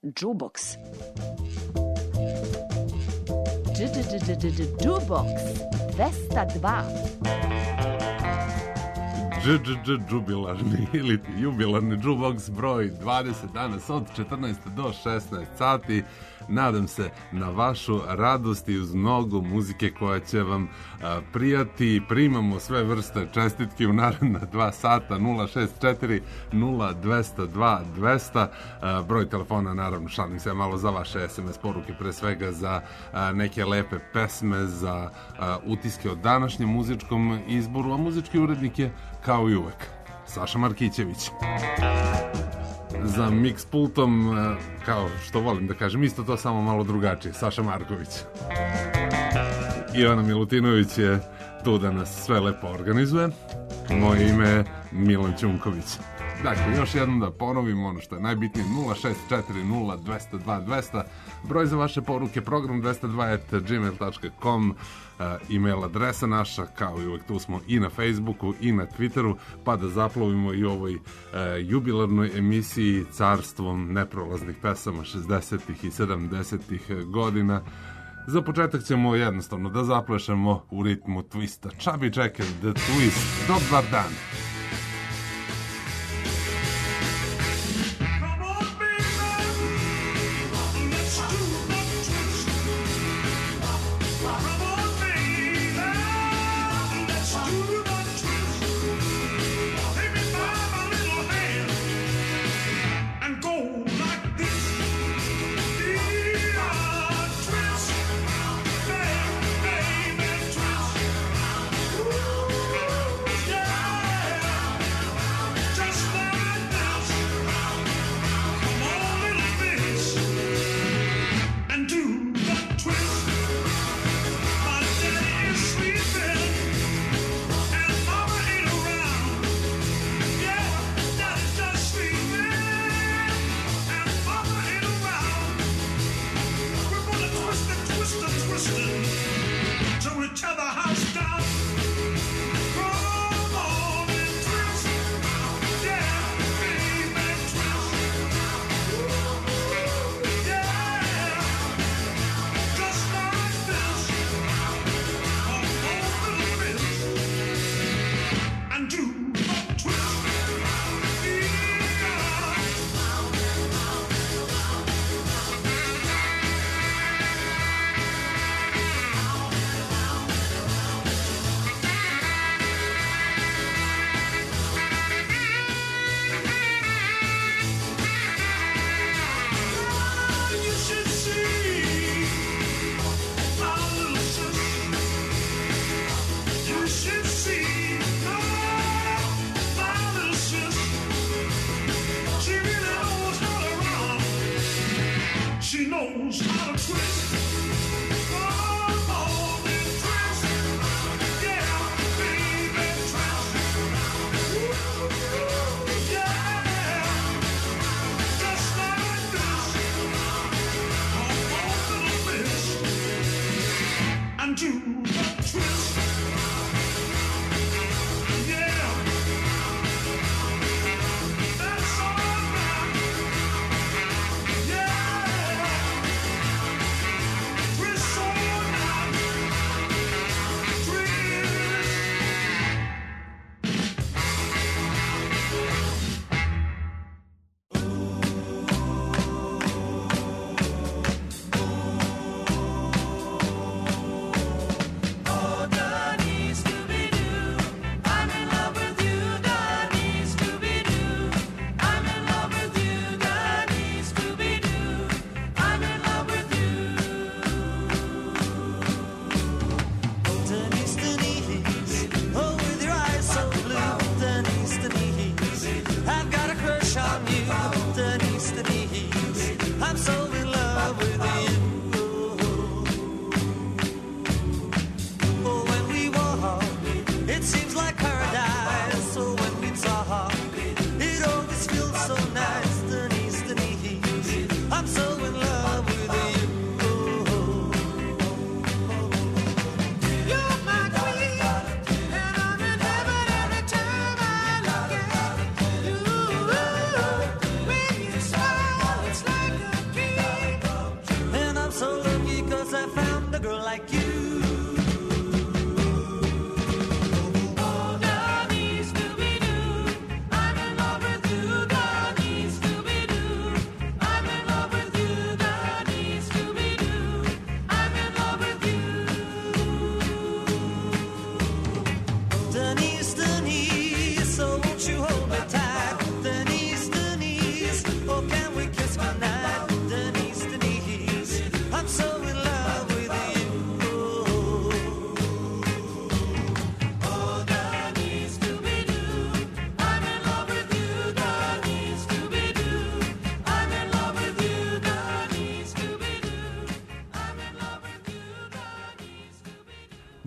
Jukebox. Jukebox 202. Jubilarni ili jubilarni Jukebox broj 20 danas od 14 do 16 sati. Nadam se na vašu radost i uz mnogo muzike koja će vam prijati. Primamo sve vrste čestitki u naredna 2 sata. 064 0202 200. Broj telefona, naravno, šalim se malo za vaše SMS poruke, pre svega za neke lepe pesme, za utiske o današnjem muzičkom izboru, a muzički urednik je kao i uvek Saša Markićević. Za mix pultom, kao što volim da kažem, isto to samo malo drugačije, Saša Marković. Ivana Milutinović je tu da nas sve lepo organizuje. Moje ime je Milan Ćunković. Dakle, još jednom da ponovim ono što je najbitnije, 0640202 broj za vaše poruke, program 202@gmail.com, email adresa naša, kao i uvek tu smo i na Facebooku i na Twitteru, pa da zaplovimo i ovoj jubilarnoj emisiji carstvom neprolaznih pesama 60. i 70. godina. Za početak ćemo jednostavno da zaplešemo u ritmu twista. Chubby Checker, The Twist. Dobar dan!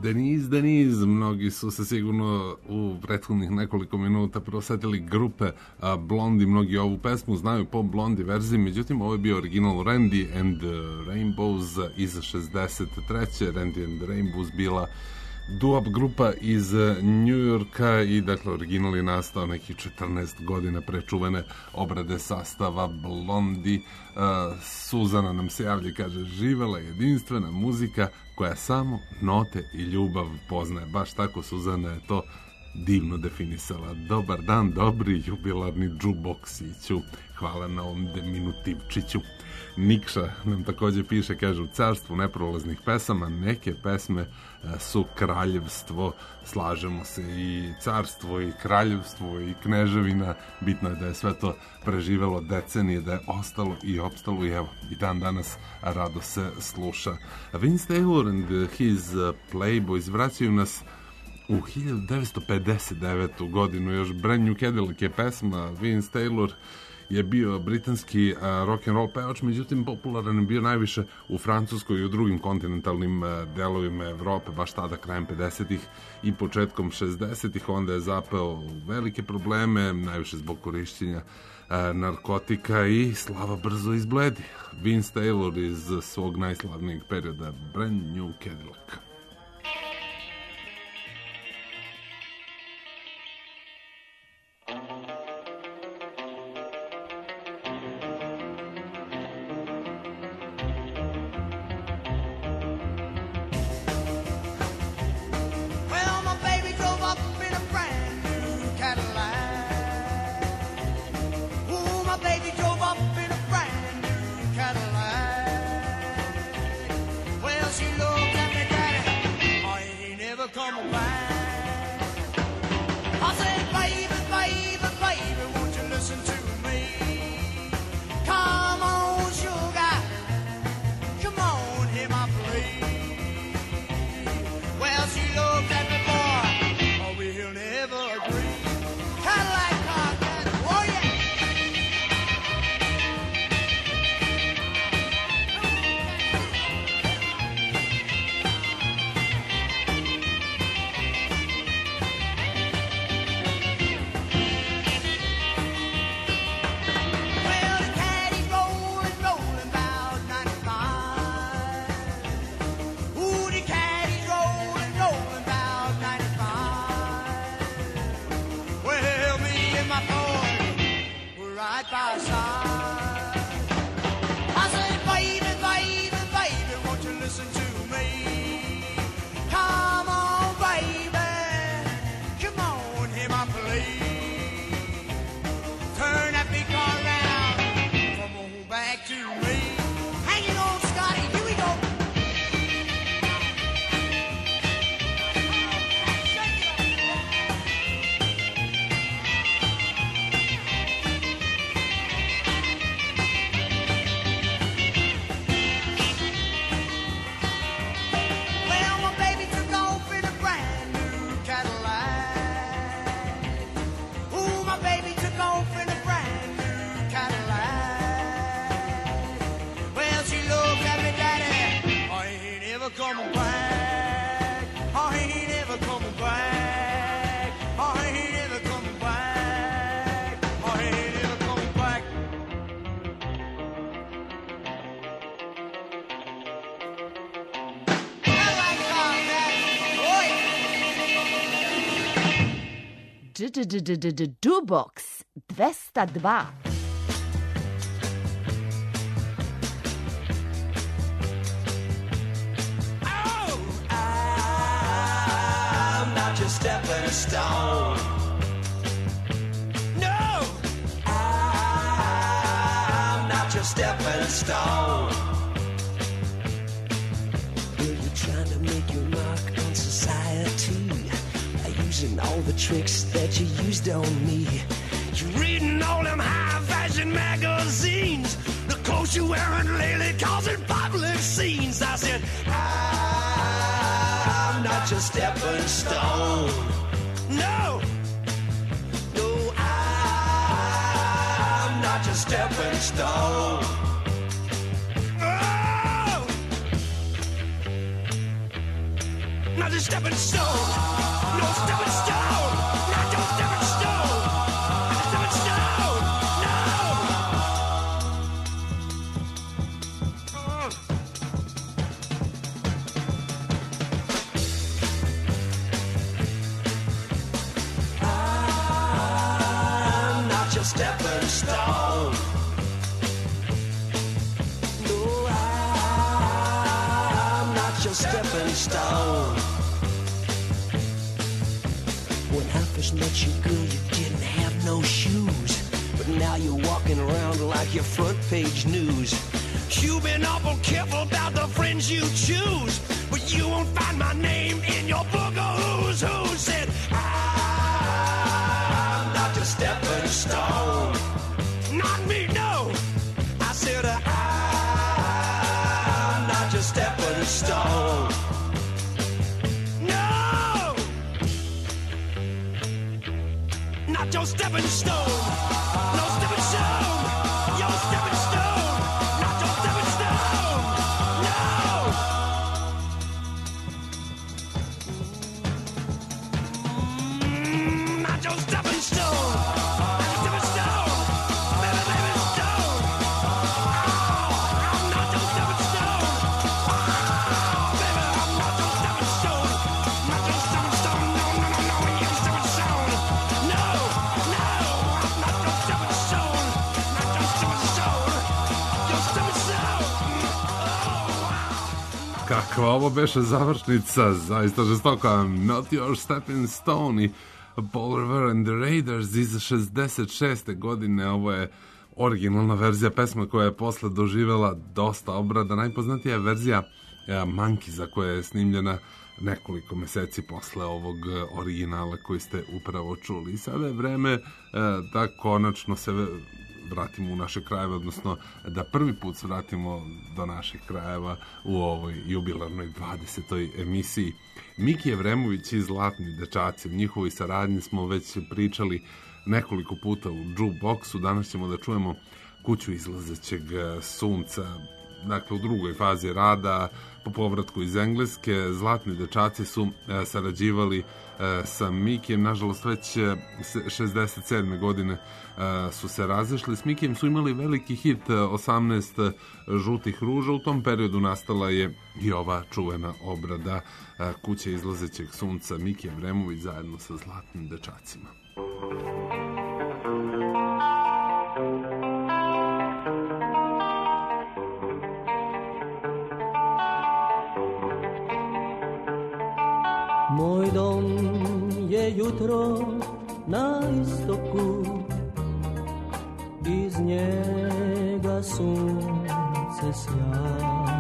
Denise, mnogi su se sigurno u prethodnih nekoliko minuta prosetili grupe Blondie, mnogi ovu pesmu znaju po Blondie verziji, međutim ovo je bio original Randy and Rainbows iz 63. Randy and Rainbows bila doo-wop grupa iz Njujorka i dakle original je nastao nekih 14 godina pre čuvene obrade sastava Blondie. Suzana nam se javlja i kaže: živela jedinstvena muzika koja samo note i ljubav poznaje. Baš tako Suzana je to divno definisala. Dobar dan, dobri jubilarni džuboksiću. Hvala na ovom diminutivčiću. Nikša nam takođe piše, kaže: u carstvu neprolaznih pesama neke pesme su kraljevstvo. Slažemo se, i carstvo i kraljevstvo i kneževina, bitno je da je sve to preživelo decenije, da je ostalo i opstalo i evo, i dan danas rado se sluša. Vince Taylor and his Playboys vraćaju nas u 1959. godinu, još Brand New Cadillac je pesma. Vince Taylor je bio britanski rock'n'roll pevač, međutim popularan je bio najviše u Francuskoj i u drugim kontinentalnim delovima Evrope, baš tada krajem 50-ih i početkom 60-ih. Onda je zapeo u velike probleme, najviše zbog korišćenja narkotika i slava brzo izbledi. Vince Taylor iz svog najslavnijeg perioda, Brand New Cadillac. Dubox 202. Stepping stone. No, I'm not your stepping stone. Well, you're trying to make your mark on society by using all the tricks that you used on me. You're reading all them high fashion magazines, the clothes you're wearing lately causing public scenes. I said, I'm not your stepping stone. No, no, I'm not your stepping stone. Oh, not a stepping stone. No stepping stone. Not your stepping stone. Not a stepping stone. No. I'm not your stepping stone. No, I'm not your stepping stone. When I first met you, girl, you didn't have no shoes. But now you're walking around like your front page news. You've been awful careful about the friends you choose. But you won't find my name in your book of who's who. Said, I'm not your stepping stone. Not me, no. I said, I'm not your stepping stone. No! Not your stepping stone. No stepping stone. Your stepping stone. Not your stepping stone. No! Not your stepping stone. Not your stepping stone. Baby, baby, stone. Oh, I'm not your stepping stone. Oh, baby, I'm not your stepping stone. Not your stepping stone. No, no, no, no, your stepping stone. No, no, I'm not your stepping stone. Not your stepping stone. Your stepping stone. Oh, wow. Kakva ovo beše završnica, zaista žestoka. Not Your Stepping Stone i Paul Revere and the Raiders iz 66. godine. Ovo je originalna verzija pesme koja je posle doživjela dosta obrada. Najpoznatija je verzija Monkeesa koja je snimljena nekoliko meseci posle ovog originala koji ste upravo čuli. I sada je vreme da konačno se vratimo u naše krajeve, odnosno da prvi put se vratimo do naših krajeva u ovoj jubilarnoj 20. emisiji. Miki Evremović i Zlatni dečaci, u njihovoj saradnji smo već pričali nekoliko puta u Jukeboxu. Danas ćemo da čujemo Kuću izlazećeg sunca, dakle u drugoj fazi rada, po povratku iz Engleske. Zlatni dečaci su sarađivali sa Mikijem, nažalost već 67. godine su se razišli. S Mikijem su imali veliki hit 18 žutih ruža. U tom periodu nastala je i ova čuvena obrada Kuće izlazećeg sunca, Miki Evremović zajedno sa Zlatnim dečacima. Moj dom je jutro na istoku, iz njega sunce sja.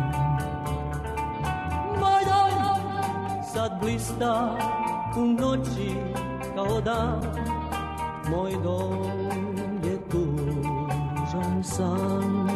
Moj dom sad blista u noći kao dan, moj dom je tužan san.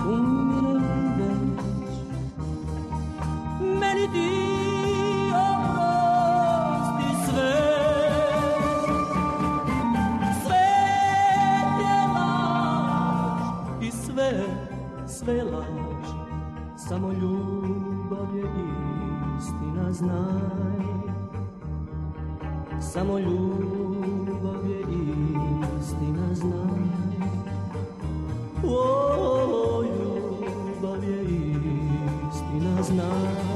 umire već. Meni ti oprosti sve. Svet je laž i sve laž. Samo ljubav je istina, znaj. Samo ljubav je istina, znaj. O, ljubav je istina, znaj.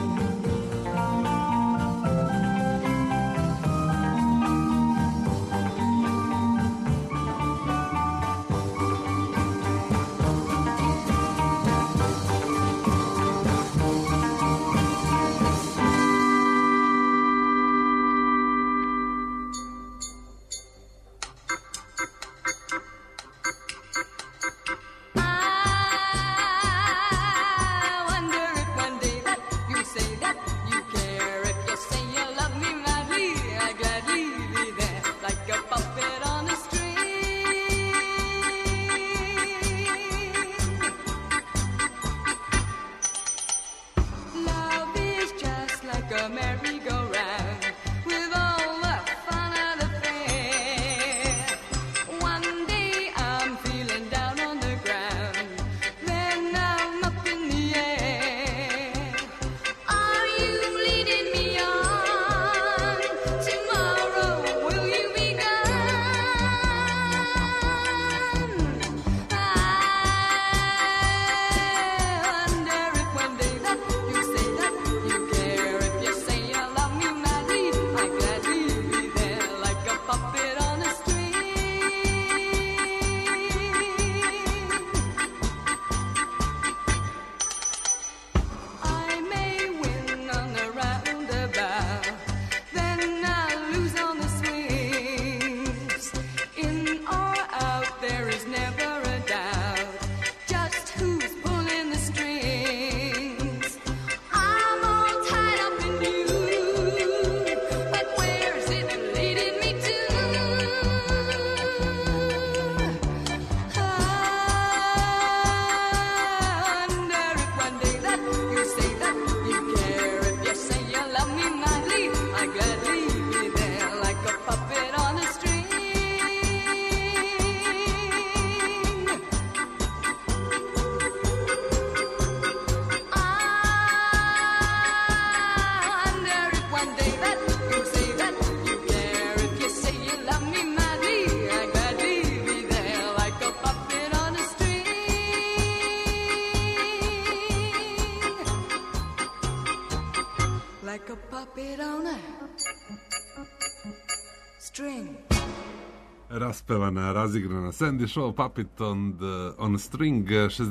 Raspevana, razigrana Sandy Shaw, Puppet on a String,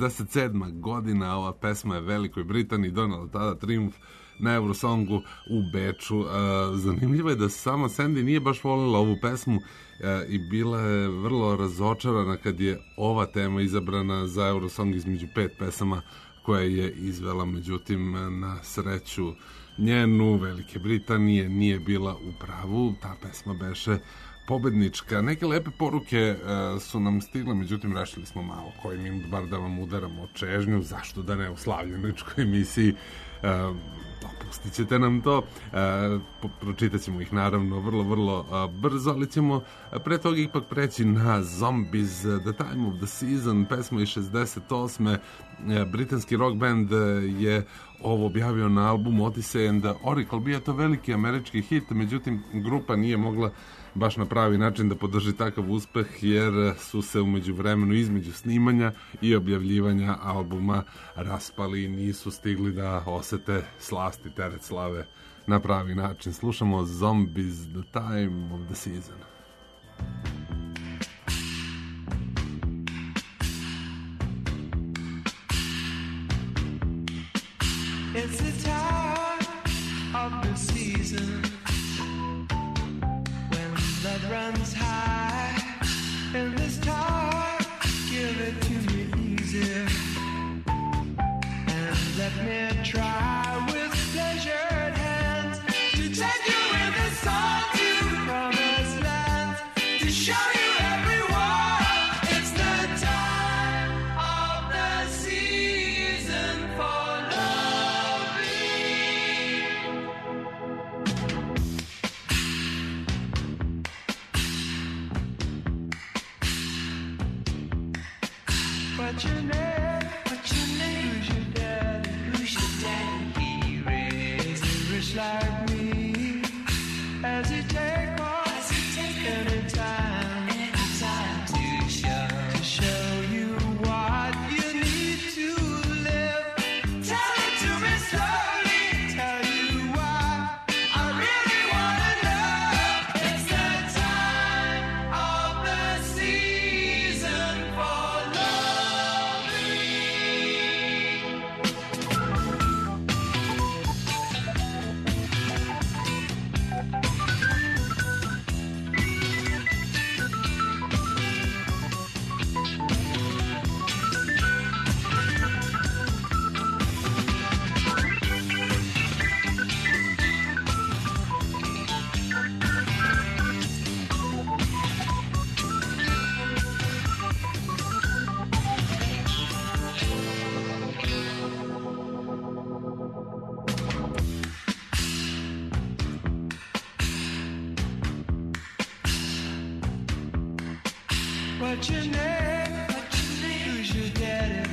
67. godina. Ova pesma je Velikoj Britaniji donala tada trijumf na Eurosongu u Beču. Zanimljivo je da sama Sandy nije baš volila ovu pesmu i bila je vrlo razočarana kad je ova tema izabrana za Eurosong između 5 pesama koje je izvela. Međutim, na sreću njenu, Velike Britanije, nije bila u pravu. Ta pesma beše pobednička. Neke lepe poruke su nam stigle, međutim rešili smo malo koji minut bar da vam udaramo čežnju, zašto da ne u slavljeničkoj emisiji. Dopustit ćete nam to, pročitat ćemo ih naravno vrlo brzo, ali ćemo pre toga ipak preći na Zombies, The Time of the Season, pesma iz 68. Britanski rock band je ovo objavio na albumu Odyssey and Oracle. Bio je to veliki američki hit, međutim grupa nije mogla baš na pravi način da podrži takav uspeh, jer su se u međuvremenu između snimanja i objavljivanja albuma raspali i nisu stigli da osete slast i teret slave na pravi način. Slušamo Zombies, The Time of the Season. It's the time of the season when blood runs high. In this time, give it to me easy and let me try with pleasured hands to take you in the sun to promised lands, to show you everyone it's the time of the season. What's your name? Who's your daddy?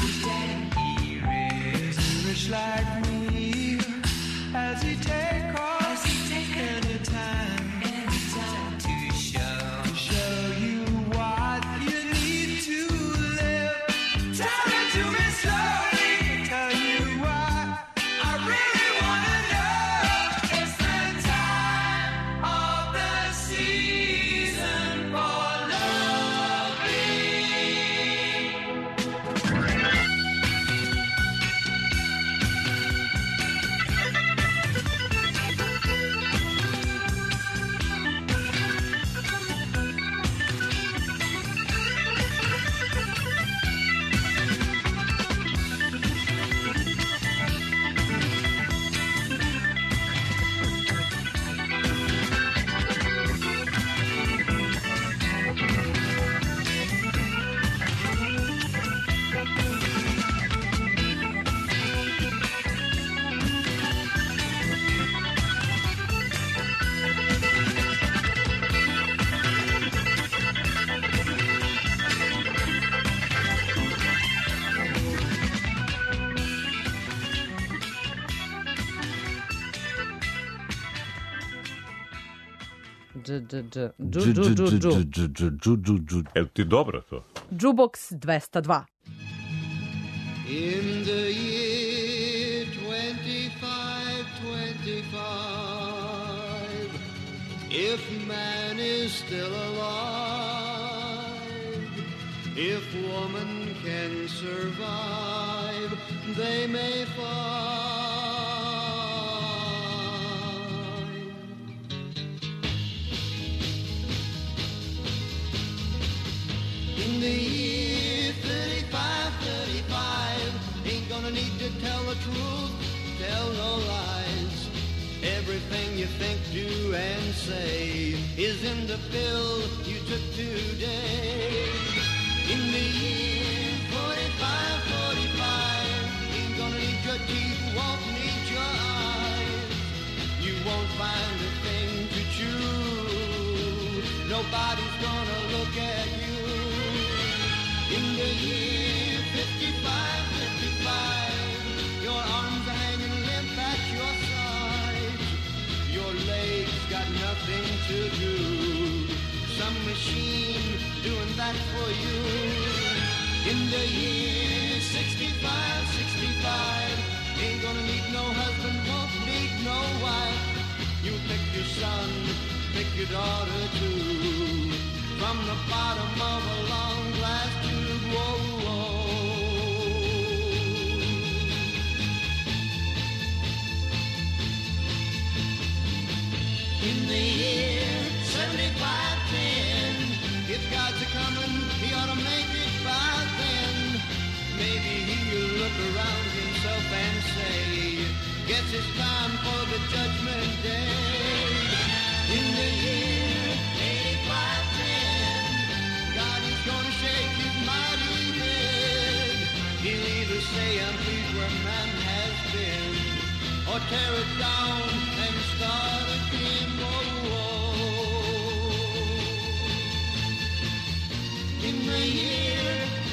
He is rich like me. Has he take off any time to show you what you need to live? Tell it to me slowly. Tell you why I really wanna know. It's the time of the season for loving. Jel ti dobro to? Jukebox 202. In the year 2525, if man is still alive, if woman can survive, they may find. In the year 35, ain't gonna need to tell the truth, tell no lies. Everything you think, do, and say is in the pill you took today. In the year 45, ain't gonna need your teeth, won't need your eyes. You won't find a thing to chew, nobody's gonna look at you. In the year 55, your arms are hanging limp at your sides. Your legs got nothing to do. Some machine doing that for you. In the year 65, ain't gonna need no husband, won't need no wife. You pick your son, pick your daughter too. From the bottom of a long glass tube, whoa, whoa. In the year 7510, if God's a-comin', he ought to make it by then. Maybe he'll look around himself and say, guess it's time for the judgment day. In the year 8510, God is gonna shake his mighty head. He'll either say, I'm pleased where man has been, or tear it down and start again. Whoa, whoa. In the year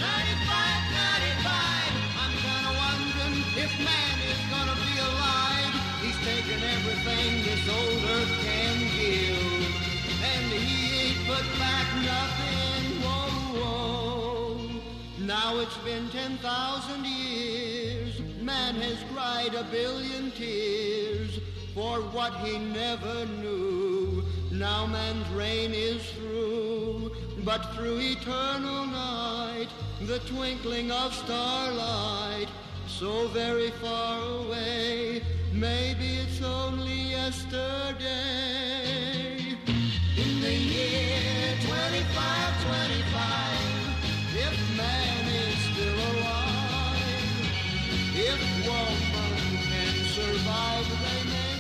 95, I'm kinda wondering if man is gonna be alive. He's taken everything this old earth can give, and he ain't put back nothing. Whoa, whoa. Now it's been 10,000 years. Man has cried a billion tears for what he never knew. Now man's reign is through, but through eternal night, the twinkling of starlight, so very far away, maybe it's only yesterday. In the year 25, if man is still alive, if woman can survive, they may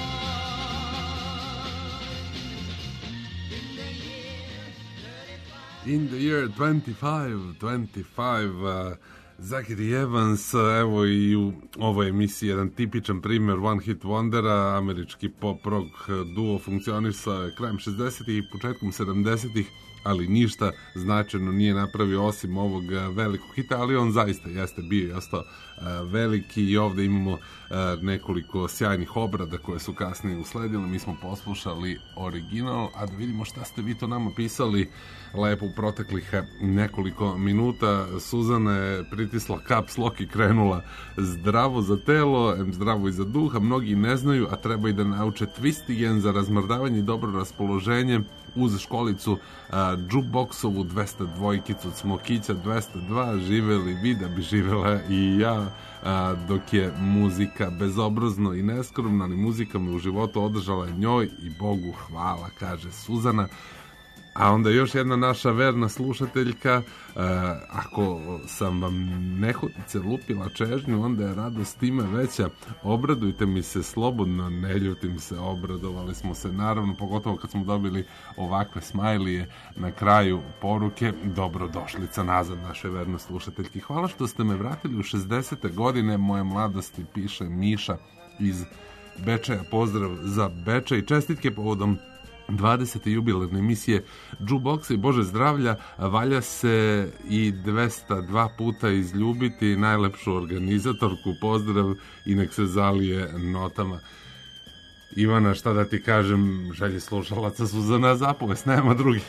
find. In the year 35, Zachary Evans, evo i u ovoj emisiji jedan tipičan primjer One Hit Wondera, američki pop-rock duo funkcionisa krajem 60-ih i početkom 70-ih, ali ništa značajno nije napravio osim ovog velikog hita, ali on zaista jeste bio i ostao veliki i ovdje imamo nekoliko sjajnih obrada koje su kasnije usledile. Mi smo poslušali original, a da vidimo šta ste vi to nama pisali lepo u proteklih nekoliko minuta. Suzana je pritisla caps lock i krenula zdravo za telo, zdravo i za duha. Mnogi ne znaju, a treba i da nauče twistigen za razmrdavanje i dobro raspoloženje uz školicu jukeboxovu 202-kicu Cmokića 202. Živeli vi da bi živela i ja, dok je muzika bezobrazno i neskromna, ali muzika me u životu održala njoj i Bogu hvala, kaže Suzana. A onda još jedna naša verna slušateljka, ako sam vam nehotice lupila čežnju, onda je radost time veća. Obradujte mi se slobodno, ne ljutim se, obradovali smo se naravno, pogotovo kad smo dobili ovakve smajlije na kraju poruke. Dobrodošlica nazad naše verne slušateljki. Hvala što ste me vratili u 60. godine moje mladosti, piše Miša iz Bečeja. Pozdrav za Bečej, čestitke povodom 20. jubilarne emisije Jukeboxa i Bože zdravlja. Valja se i 202 puta izljubiti najlepšu organizatorku. Pozdrav i nek se zalije notama. Ivana, šta da ti kažem, želje slušalaca su za nas zapovest, nema drugi.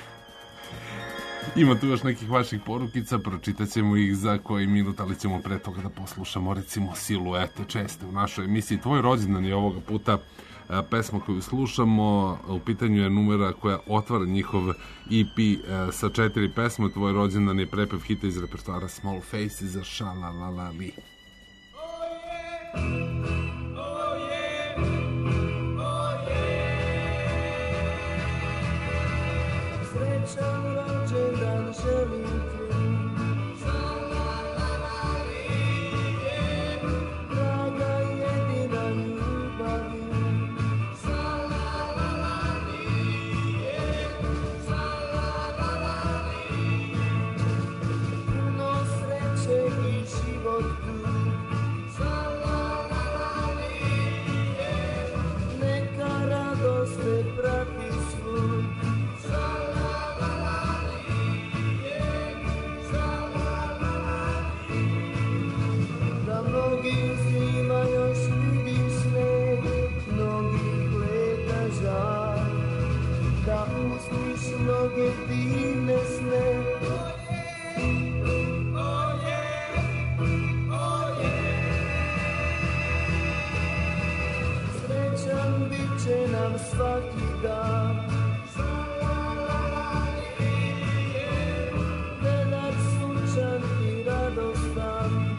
Ima tu još nekih vaših porukica, pročitat ćemo ih za koji minut, ali ćemo pre toga da poslušamo recimo Siluete, česte u našoj emisiji. Tvoj rođendan je ovoga puta pesma koju slušamo, u pitanju je numera koja otvara njihov EP sa 4 pesme. Tvoj rođendan je prepev hita iz repertoara Small Faces za Šalalali. Srećan rođendan želim ti, draga jedina ljubavi, puno sreće i život tu, neka radost te prati svud. Mnogi uzima još vidim sneg, mnogih leta žal, da usniš mnoge divne sne. Srećan bit će nam svaki dan, venac sunčan i radostan.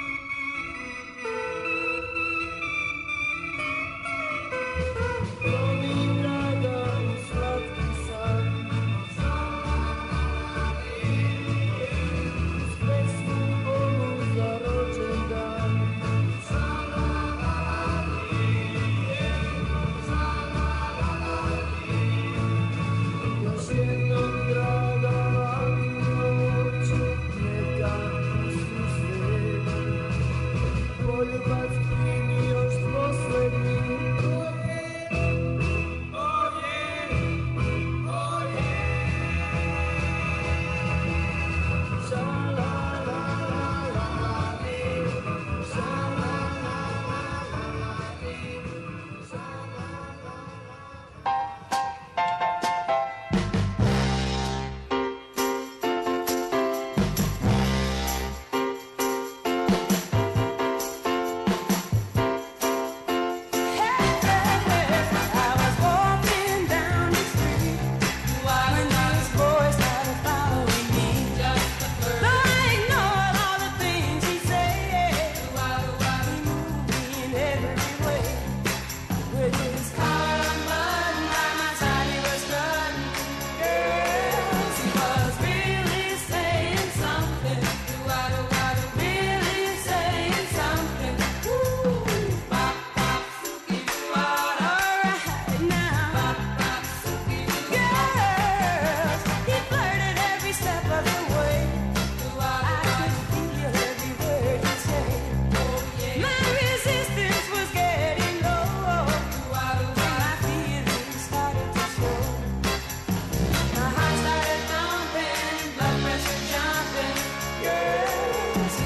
Oh,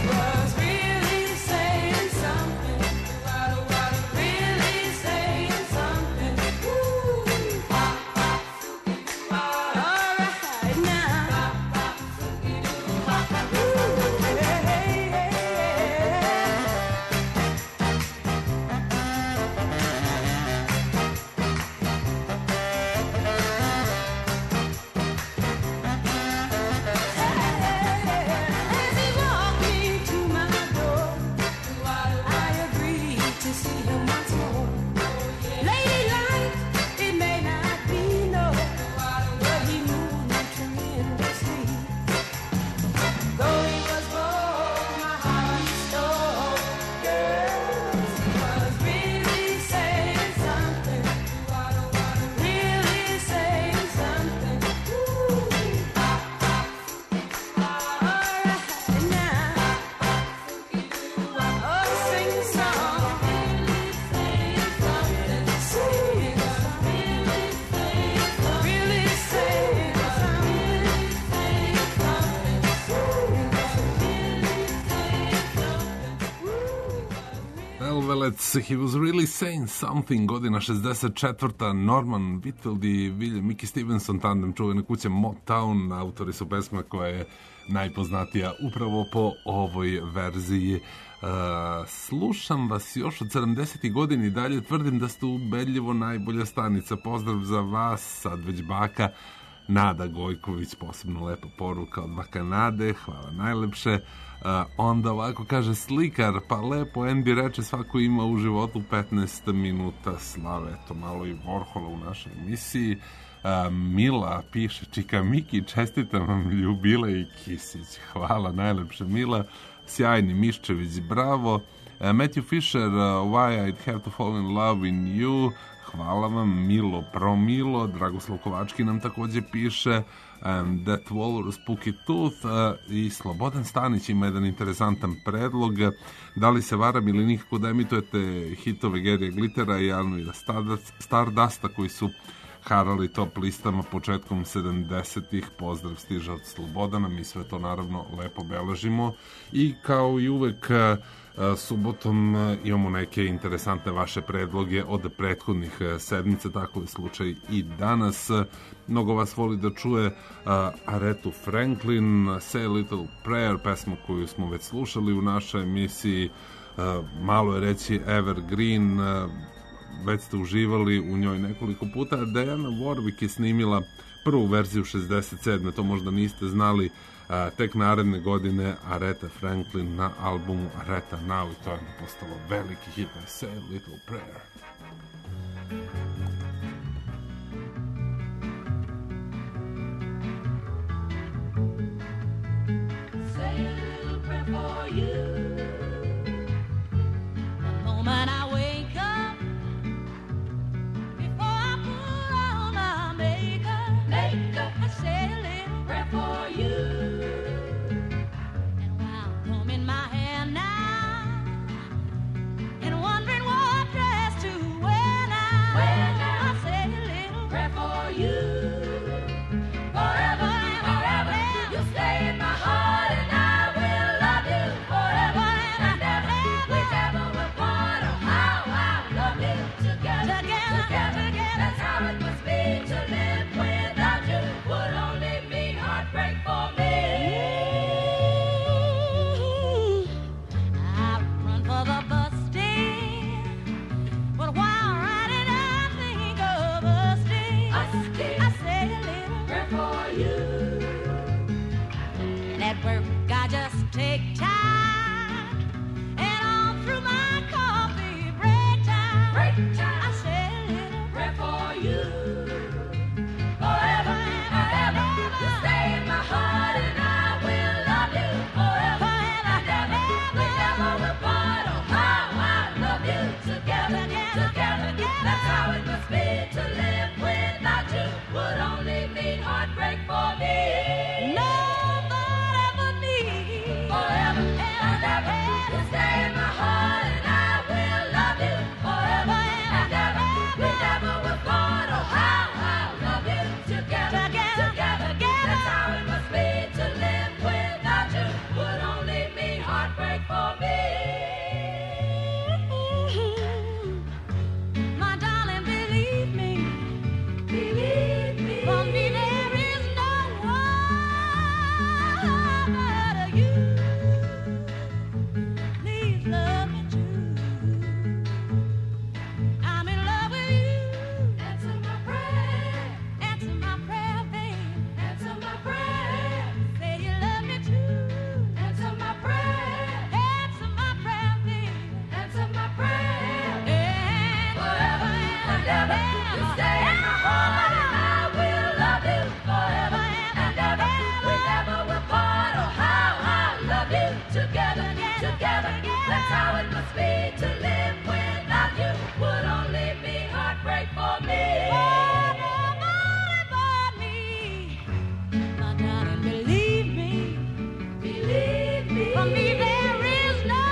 He was really saying something, godina 64. Norman Whitfield i Mickey Stevenson, tandem čuvene kuće Motown, autori su pesma koja je najpoznatija upravo po ovoj verziji. Slušam vas još od 70. godini i dalje tvrdim da ste ubedljivo najbolja stanica. Pozdrav za vas, sad već baka Nada Gojković, posebno lepa poruka od baka Nade, hvala najlepše. Onda ovako kaže slikar, pa lepo, Andy reče svako ima u životu 15 minuta slave, eto malo i Warhola u našoj emisiji. Mila piše, čika Miki, čestitam vam Ljubile i Kisić, hvala najlepše Mila, sjajni Miščević, bravo. Matthew Fisher, Why I'd Have to Fall in Love in You, hvala vam Milo Promilo. Dragoslav Kovački nam takođe piše That Walrus Spooky Tooth i Slobodan Stanić ima jedan interesantan predlog. Da li se varam ili nikako da emitujete hitove Gerija Glittera i Almira Stardusta koji su harali top listama početkom 70-ih. Pozdrav stiže od Slobodana, mi sve to naravno lepo beležimo i kao i uvek subotom imamo neke interesantne vaše predloge od prethodnih sedmica, tako je slučaj i danas. Mnogo vas voli da čuje Arethu Franklin, Say a Little Prayer, pesmu koju smo već slušali u našoj emisiji, malo je reći evergreen, već ste uživali u njoj nekoliko puta. Diana Warwick je snimila prvu verziju 67. To možda niste znali. Tek naredne godine Aretha Franklin na albumu Aretha Now i to je postalo veliki hit. Say a Little Prayer. Say a little prayer for you. The moment I wake up, before I put on my makeup, I say a little prayer for you. great for me. My darling, believe me. Believe me. For me there is no one but you. Please love me too. I'm in love with you. Answer my prayer. Answer my prayer, babe. Answer my prayer. Say you love me too. Answer my prayer. Answer my prayer, babe. Answer my prayer. And forever and ever, you stay in my heart, and I will love you forever and ever. We never will part. Oh, how I love you together, together. That's how it must be to live without you. Would only be heartbreak for me. My darling, believe me. Believe me. For me there is no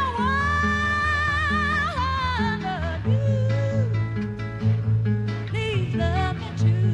one but you. Please love me too.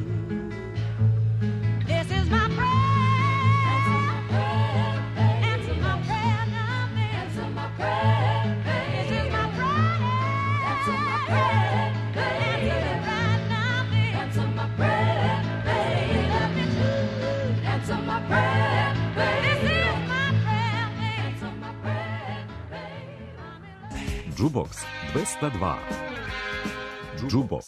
This is my prayer. Answer my prayer now, babe. Answer my prayer. This is my prayer. Answer my prayer. Answer it right now, babe. Answer my prayer. You love me too. Answer my prayer. This is my prayer, babe. Answer my prayer, babe. I'm in love. Jukebox 202. Jukebox.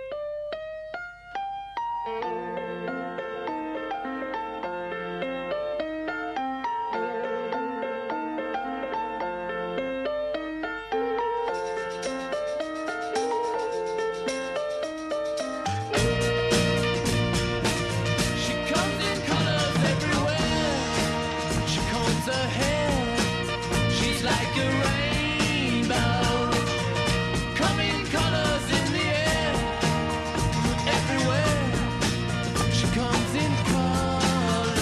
She comes in colors everywhere. She combs her hair. She's like a rainbow. Come in colors in the air. Everywhere. She comes in colors.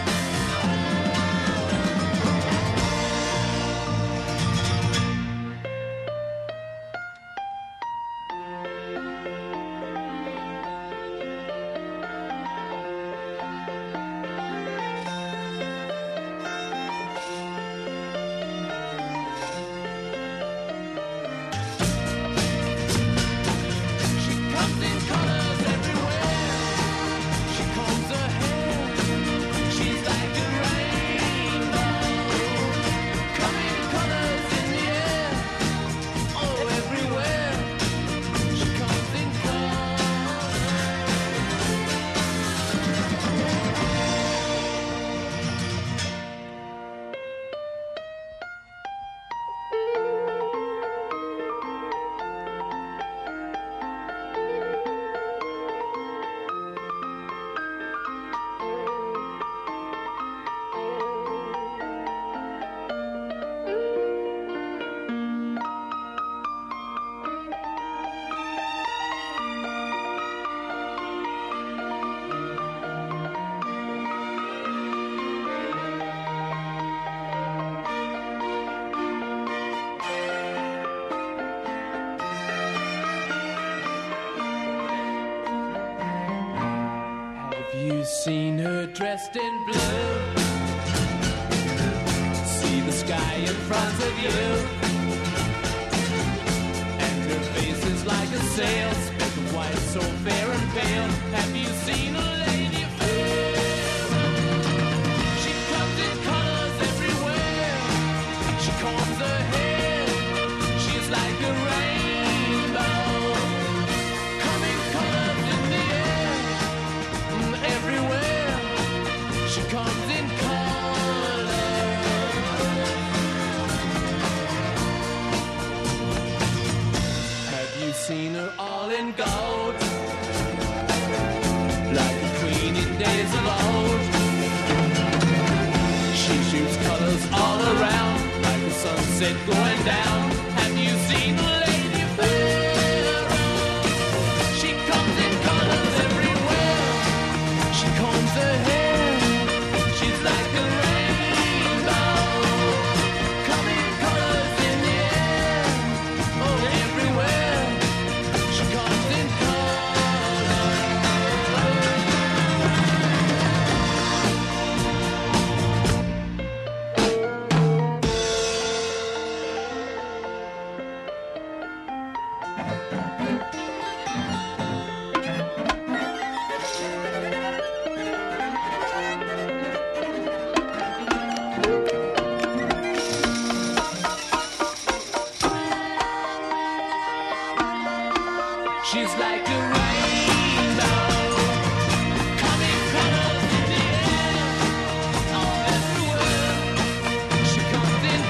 She comes in colors everywhere. She combs her hair. She's like a rainbow. Come in colors in the air. Oh, everywhere. She comes in colors. Have you seen her dressed in blue? See the sky in front of you, and her face is like a sail, spoken white, so fair and pale. Have you seen a lady fair? She comes in colors everywhere. She combs her hair. She's like a rainbow. Come in colors in the air. Everywhere. She comes in colors. Have you seen her all in gold? Like a queen in days of old. She shoots colors all around, like the sunset going down. Have you seen the lady fair? She comes in colors everywhere. She combs her hair. She's like a rainbow. Come in colors in the air. Oh, everywhere. She comes in colors. She's like a rainbow, coming colors in the air, all everywhere. She comes in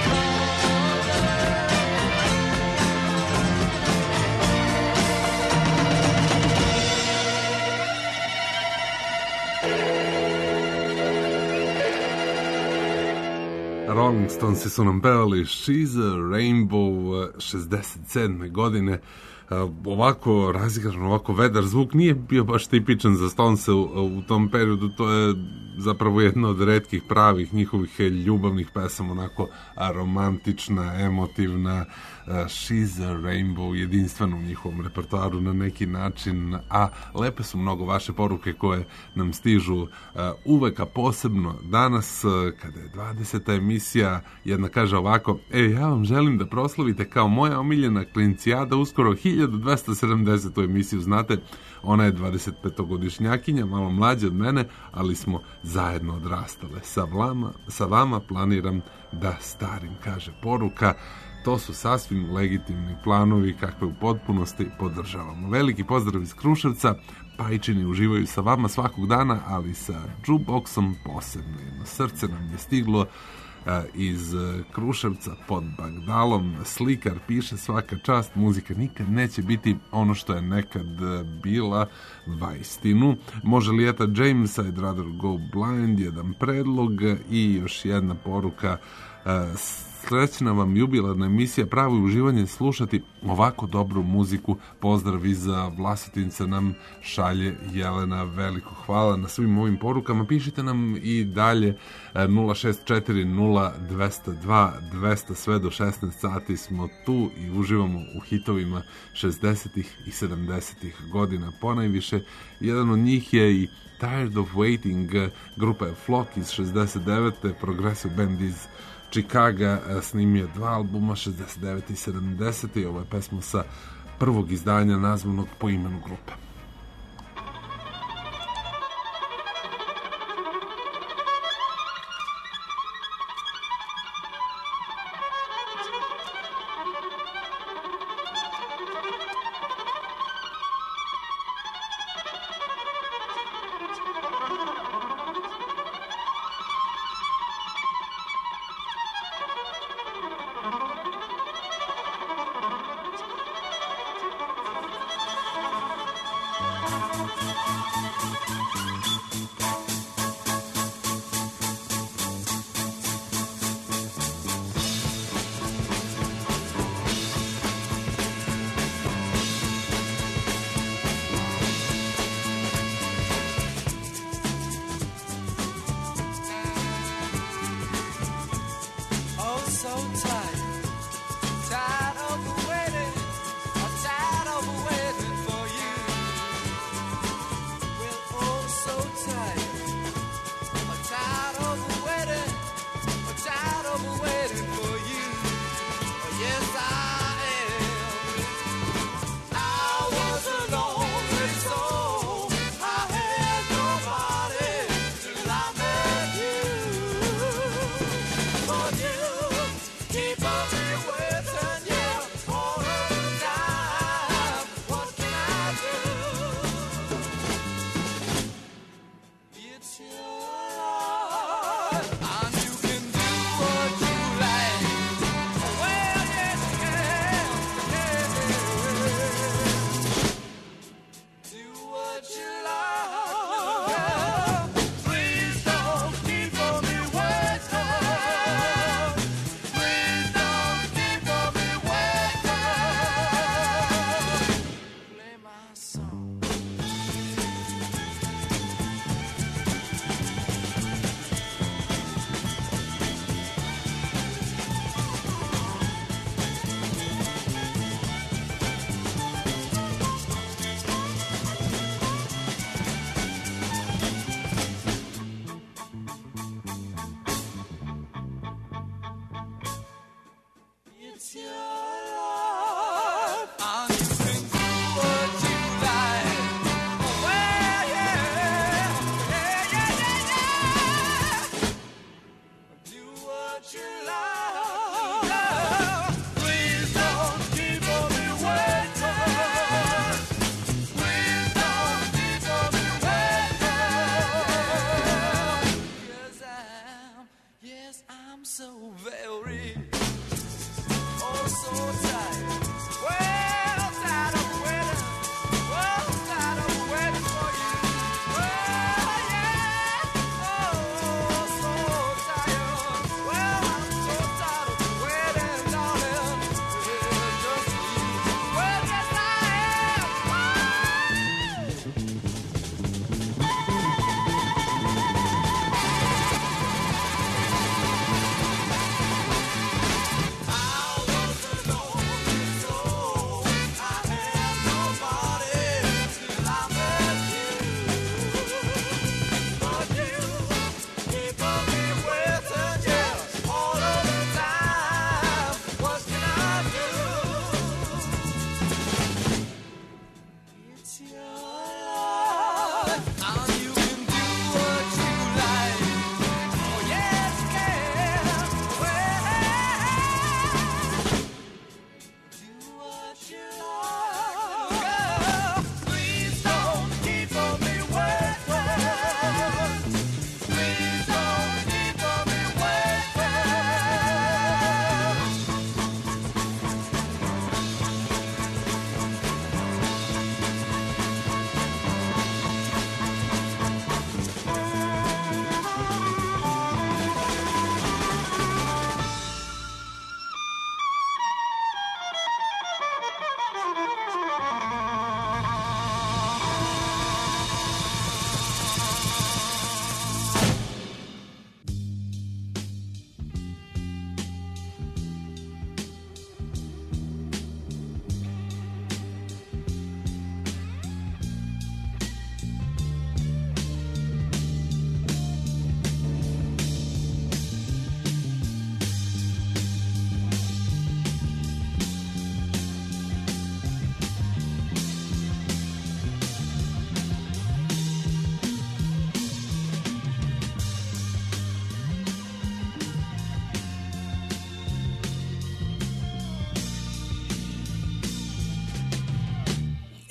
Rolling Stonesi su nam pevali She's a Rainbow 67. godine. Ovako razigran, ovako vedar zvuk nije bio baš tipičan za Stonese u tom periodu. To je zapravo jedna od retkih pravih njihovih ljubavnih pesama, onako romantična, emotivna. She's a Rainbow, jedinstveno u njihovom repertoaru na neki način, a lepe su mnogo vaše poruke koje nam stižu uvek, a posebno danas kada je 20. emisija. Jedna kaže ovako: ja vam želim da proslavite kao moja omiljena klincijada uskoro 1270. emisiju. Znate, ona je 25-godišnjakinja, malo mlađa od mene, ali smo zajedno odrastale. Sa vama planiram da starim, kaže poruka. To su sasvim legitimni planovi kakve u potpunosti podržavamo. Veliki pozdrav iz Kruševca. Pajčini uživaju sa vama svakog dana, ali sa jukeboxom posebno. Jedno srce nam je stiglo iz Kruševca pod Bagdalom. Slikar piše: svaka čast, muzika nikad neće biti ono što je nekad bila, vaistinu. Može li Eta James, I'd rather go blind, jedan predlog i još jedna poruka: srećna vam jubilarna emisija, pravo uživanje slušati ovako dobru muziku. Pozdrav iz Vlasotinca nam šalje Jelena. Veliko hvala na svim ovim porukama. Pišite nam i dalje 0640202 sve do 16 sati smo tu i uživamo u hitovima 60-ih i 70-ih godina ponajviše. Jedan od njih je i Tired of Waiting, grupa je Flock iz 69. Progressive band iz Chicaga, snimio 2 albuma 69. i 70. Ovo je pesma sa prvog izdanja nazvanog po imenu grupe.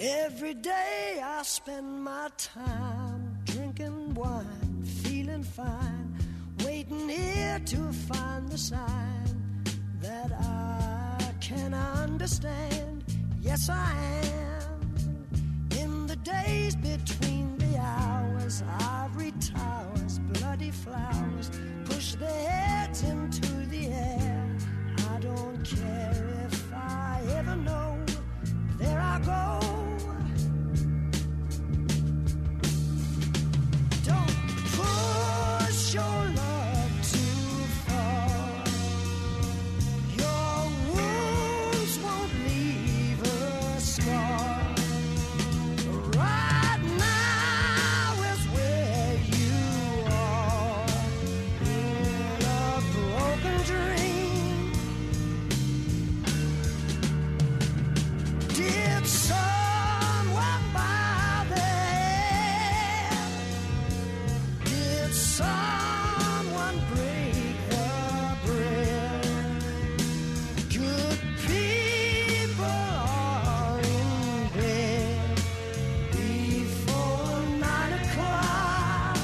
Every day I spend my time drinking wine, feeling fine, waiting here to find the sign that I can understand. Yes, I am. In the days between the hours, ivory towers, bloody flowers push their heads into the air. I don't care if I ever know. There I go. Don't push your love too far. Your wounds won't leave a scar. Right now is where you are, in a broken dream. Did someone buy there? Did someone break the bread? Good people are in bed before 9 o'clock.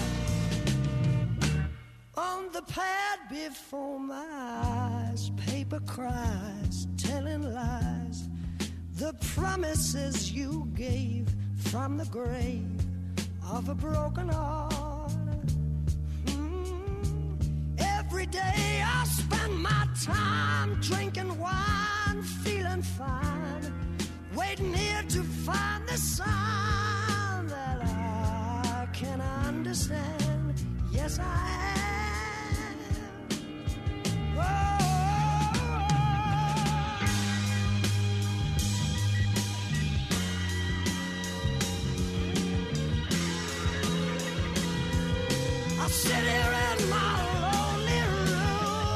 On the pad before my eyes, paper cries, telling lies. The promises you gave from the grave of a broken heart. Every day I spend my time drinking wine, feeling fine, waiting here to find the sign that I can understand. Yes, I am. Oh. I sit here in my lonely room,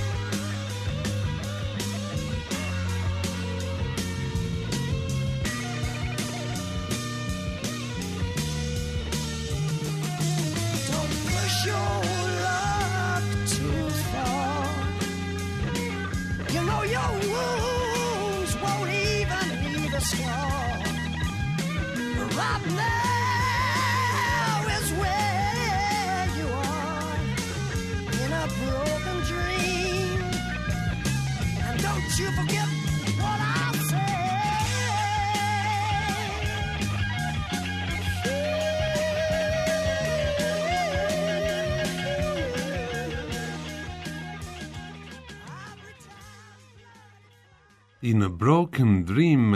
don't push your luck too far. You know your wounds won't even leave a scar. Right now is where you are, in a broken dream. And don't you forget what I said. In a Broken Dream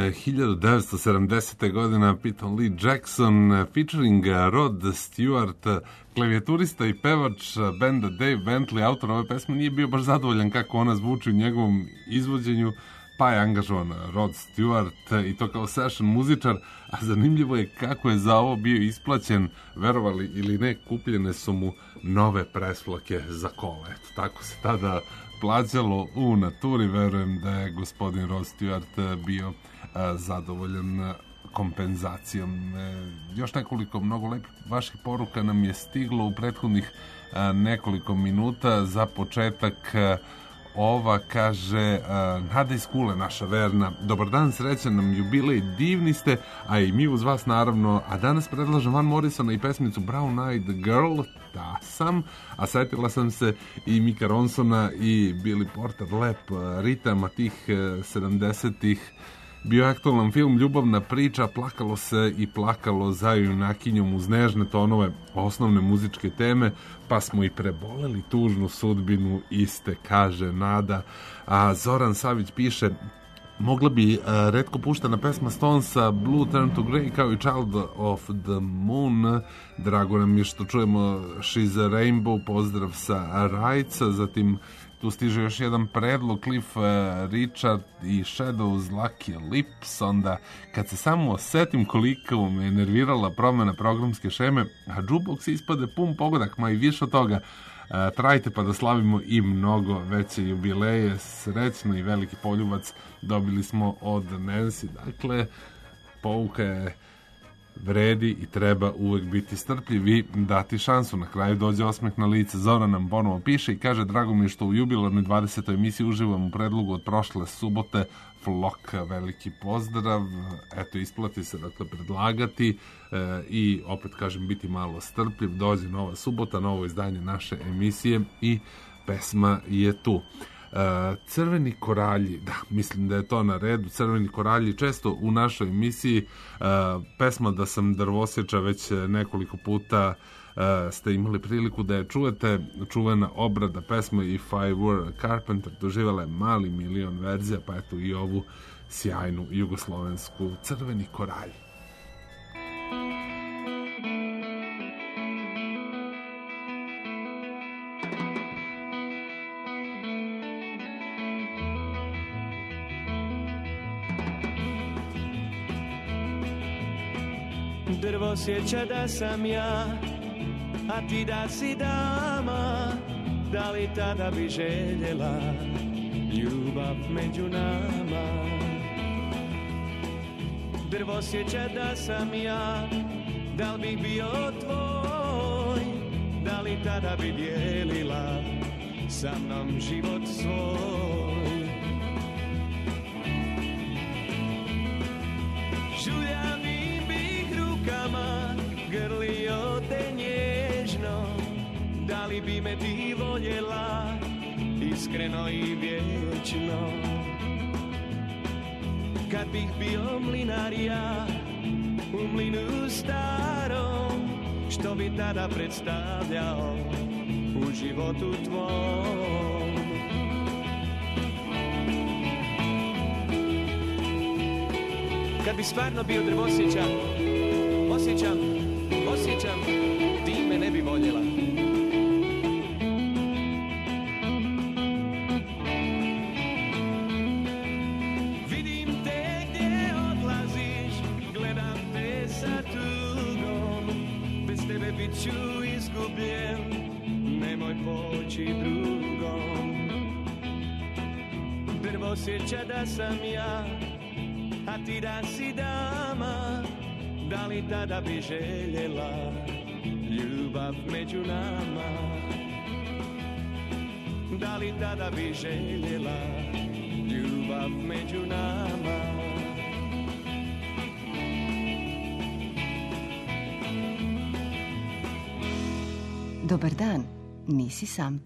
1970. godina Piton Lee Jackson featuring Rod Stewart, klavijaturista i pevač benda Dave Bentley, autor ove pesme, nije bio baš zadovoljan kako ona zvuči u njegovom izvođenju, pa je angažovan Rod Stewart i to kao session muzičar, a zanimljivo je kako je za ovo bio isplaćen, verovali ili ne, kupljene su mu nove presvlake za kola. Eto, tako se tada plaćalo u naturi. Verujem da je gospodin Rod Stewart bio zadovoljan kompenzacijom. Još nekoliko mnogo lepih vaših poruka nam je stiglo u prethodnih nekoliko minuta. Za početak ova kaže Nada iz Kule, naša verna. Dobar dan, srećan nam jubilej, divni ste, a i mi uz vas naravno. A danas predlažem Van Morrisona i pesmicu Brown Eyed Girl. Da sam, a setila sam se i Mika Ronsona i Billy Porter, lep ritama tih 70-ih. Bio je aktualan film Ljubavna priča, plakalo se i plakalo za junakinjom uz nežne tonove osnovne muzičke teme, pa smo i preboleli tužnu sudbinu iste, kaže Nada. A Zoran Savić piše, mogla bi retko puštena pesma Stonesa Blue Turn to Grey kao i Child of the Moon. Drago nam je što čujemo She's a Rainbow, pozdrav sa Rajca. Zatim tu stiže još jedan predlog, Cliff Richard i Shadows Lucky Lips. Onda kad se samo setim koliko me je nervirala promjena programske šeme, a Jukebox ispade pun pogodak, ma i više od toga. Trajte pa da slavimo i mnogo veće jubileje. Srećno i veliki poljubac dobili smo od Nancy. Dakle, pouka je vredi i treba uvek biti strpljiv i dati šansu. Na kraju dođe osmeh na lice. Zoran nam ponovo piše i kaže: drago mi je što u jubilarnoj 20. emisiji uživam u predlogu od prošle subote. Flok, veliki pozdrav. Eto, isplati se dakle predlagati i opet kažem biti malo strpljiv. Dođe nova subota, novo izdanje naše emisije i pesma je tu. Crveni koralji, da, mislim da je to na redu. Crveni koralji, često u našoj emisiji pesma Da sam drvosječa, već nekoliko puta ste imali priliku da je čujete. Čuvena obrada pesme If I Were a Carpenter doživjela je mali milion verzija, pa eto i ovu sjajnu jugoslovensku Crveni koralji. Drvo sjeća da sam ja, a ti da si dama. Da li tada bi željela ljubav među nama? Drvo sjeća da sam ja, da li bih bio tvoj? Da li tada bi dijelila sa mnom život svoj? Žuljavim bih rukama grlio te nježno. Da li bi me ti voljela iskreno i vječno? Kad bih bio mlinar ja u mlinu starom, što bi tada predstavljao u životu tvom? Kad bi stvarno bio drvosjeća, osjećam, ti me ne bi voljela. Vidim te gdje odlaziš, gledam te sa tugom. Bez tebe bit ću izgubljen, nemoj poći drugom. Drvosjeća da sam ja, a ti da si dama. Da li tada bi željela ljubav među nama? Da li tada bi željela ljubav među nama? Dobar dan, nisi sam.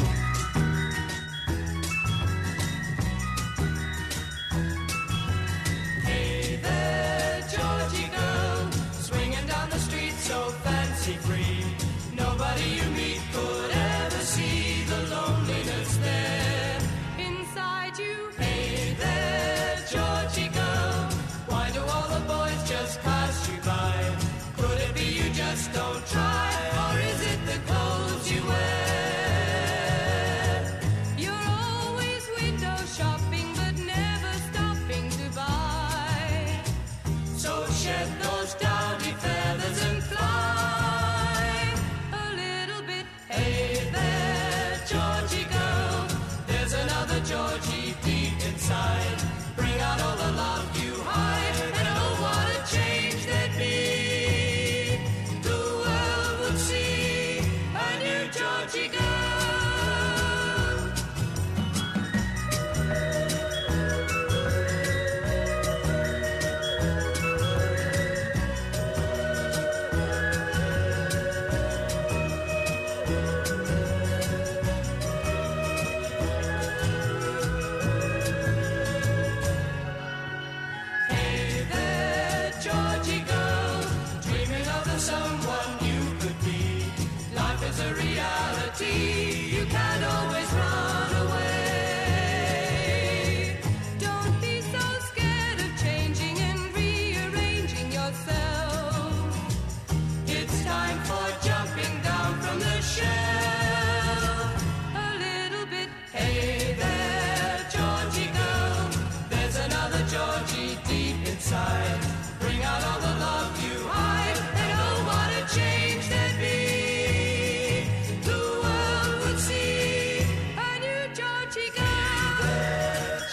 Don't try, or is it the clothes you wear? You're always window shopping, but never stopping to buy. So shed those dowdy feathers and fly a little bit. Hey there, Georgie girl, there's another Georgie deep inside. Bring out all the love you hide, and oh, what a change there'd be. Georgie girl. Hey there, Georgie girl, dreaming of the someone you could be. Life is a reality, you can't always run away. Don't be so scared of changing and rearranging yourself. It's time for jumping down from the shelf a little bit. Hey there, Georgie girl, there's another Georgie deep inside. Bring out all the love you hide, and oh, what a change there'd be.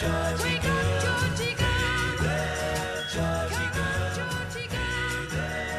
Wake up, Georgie girl. Come on, Georgie girl.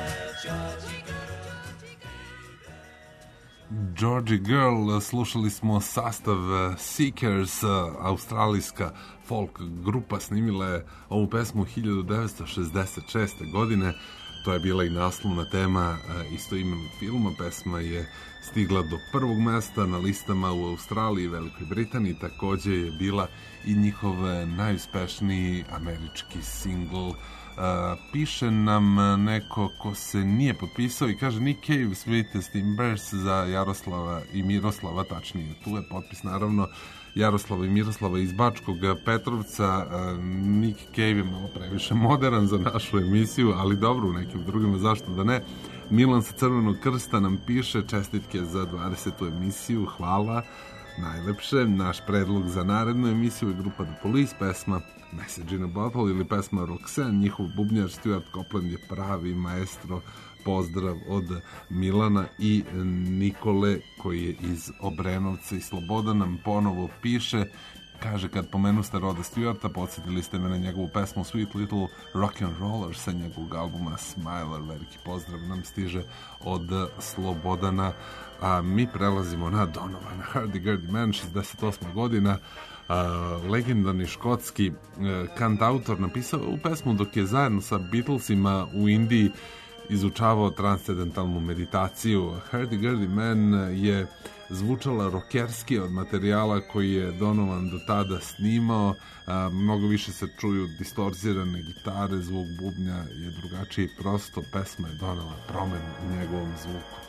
Georgie Girl, slušali smo sastav Seekers, australijska folk grupa, snimila je ovu pesmu 1966. godine. To je bila i naslovna tema istoimenog filma. Pesma je stigla do prvog mesta na listama u Australiji i Velikoj Britaniji. Takođe je bila i njihov najuspešniji američki singl. Piše nam neko ko se nije potpisao i kaže Nick Cave, Sweetest Timbers za Jaroslava i Miroslava, tačnije. Tu je potpis naravno Jaroslava i Miroslava iz Bačkog Petrovca. Nick Cave je malo previše modern za našu emisiju, ali dobro, u nekim drugima, zašto da ne. Milan sa Crvenog krsta nam piše čestitke za 20. emisiju, hvala, najlepše. Naš predlog za narednu emisiju je grupa The Police, pesma Message in a Bottle ili pesma Roxanne. Njihov bubnjar Stuart Copeland je pravi maestro. Pozdrav od Milana i Nikole koji je iz Obrenovca. I Sloboda nam ponovo piše, kaže, kad pomenu ste Roda Stewarta, podsjetili ste me na njegovu pesmu Sweet Little Rock and Roller sa njegovog albuma Smiler. Veliki pozdrav nam stiže od Slobodana. A mi prelazimo na Donovana. Hurdy-Gurdy Man, 68. godina. Legendarni škotski kantautor napisao u pesmu dok je zajedno sa Beatlesima u Indiji izučavao transcendentalnu meditaciju. Hurdy-Gurdy Man je zvučala rokerski od materijala koji je Donovan do tada snimao. Mnogo više se čuju distorzirane gitare, zvuk bubnja je drugačiji. Prosto pesma je donela promen u njegovom zvuku.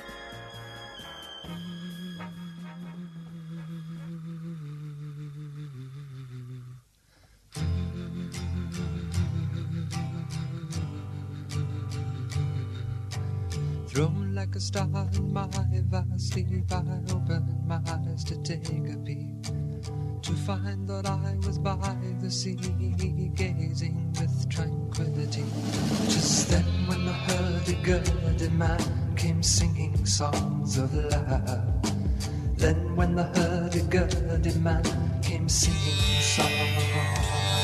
Thrown like a star in my vast sleep, I opened my eyes to take a peek, to find that I was by the sea, gazing with tranquility. Just then when the hurdy-gurdy man came singing songs of love, then when the hurdy-gurdy man came singing songs of love,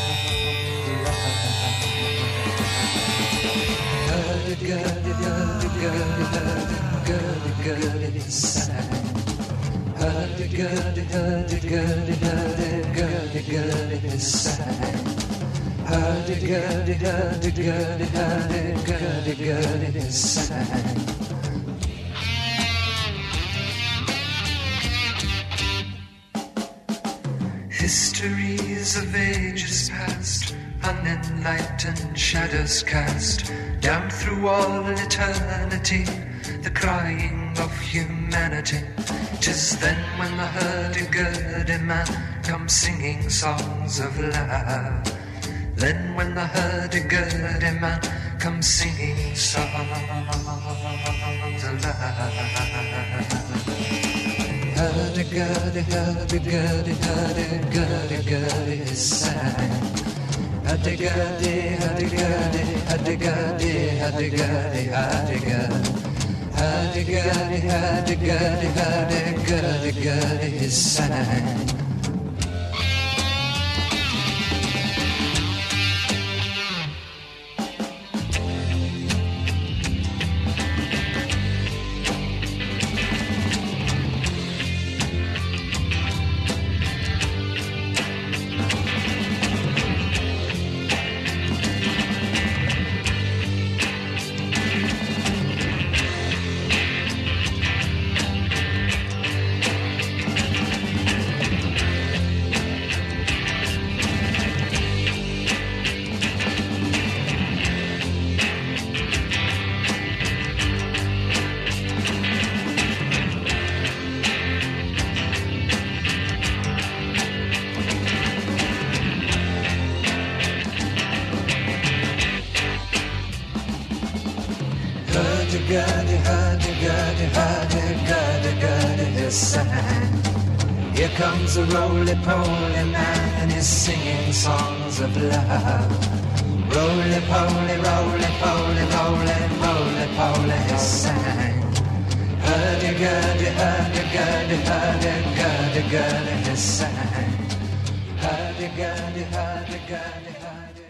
hurdy-gurdy, hurdy-gurdy, hurdy-gurdy, sang. Hurdy-gurdy, hurdy-gurdy, hurdy-gurdy, sang. Hurdy-gurdy, hurdy-gurdy, hurdy-gurdy, sang. Histories of ages past, unenlightened shadows cast down through all eternity, the crying of humanity. 'Tis then when the hurdy-gurdy man comes singing songs of love. Then when the hurdy-gurdy man comes singing songs of love. Hurdy-gurdy, hurdy-gurdy, hurdy-gurdy, sang. Hurdy-gurdy, hurdy-gurdy, hurdy-gurdy, hurdy-gurdy, hurdy-gurdy. Hurdy-gurdy, hurdy-gurdy, hurdy-gurdy, sang. Hurdy-gurdy, hurdy-gurdy, hurdy-gurdy, sang. Here comes a roly-poly man and he's singing songs of love. Roly-poly, roly-poly, roly-poly, he sang. Hurdy-gurdy, hurdy-gurdy, hurdy-gurdy, he sang. Hurdy-gurdy, hurdy-gurdy, hurdy-gurdy.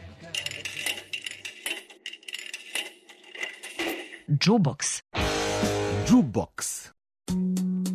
Jukebox. Jukebox.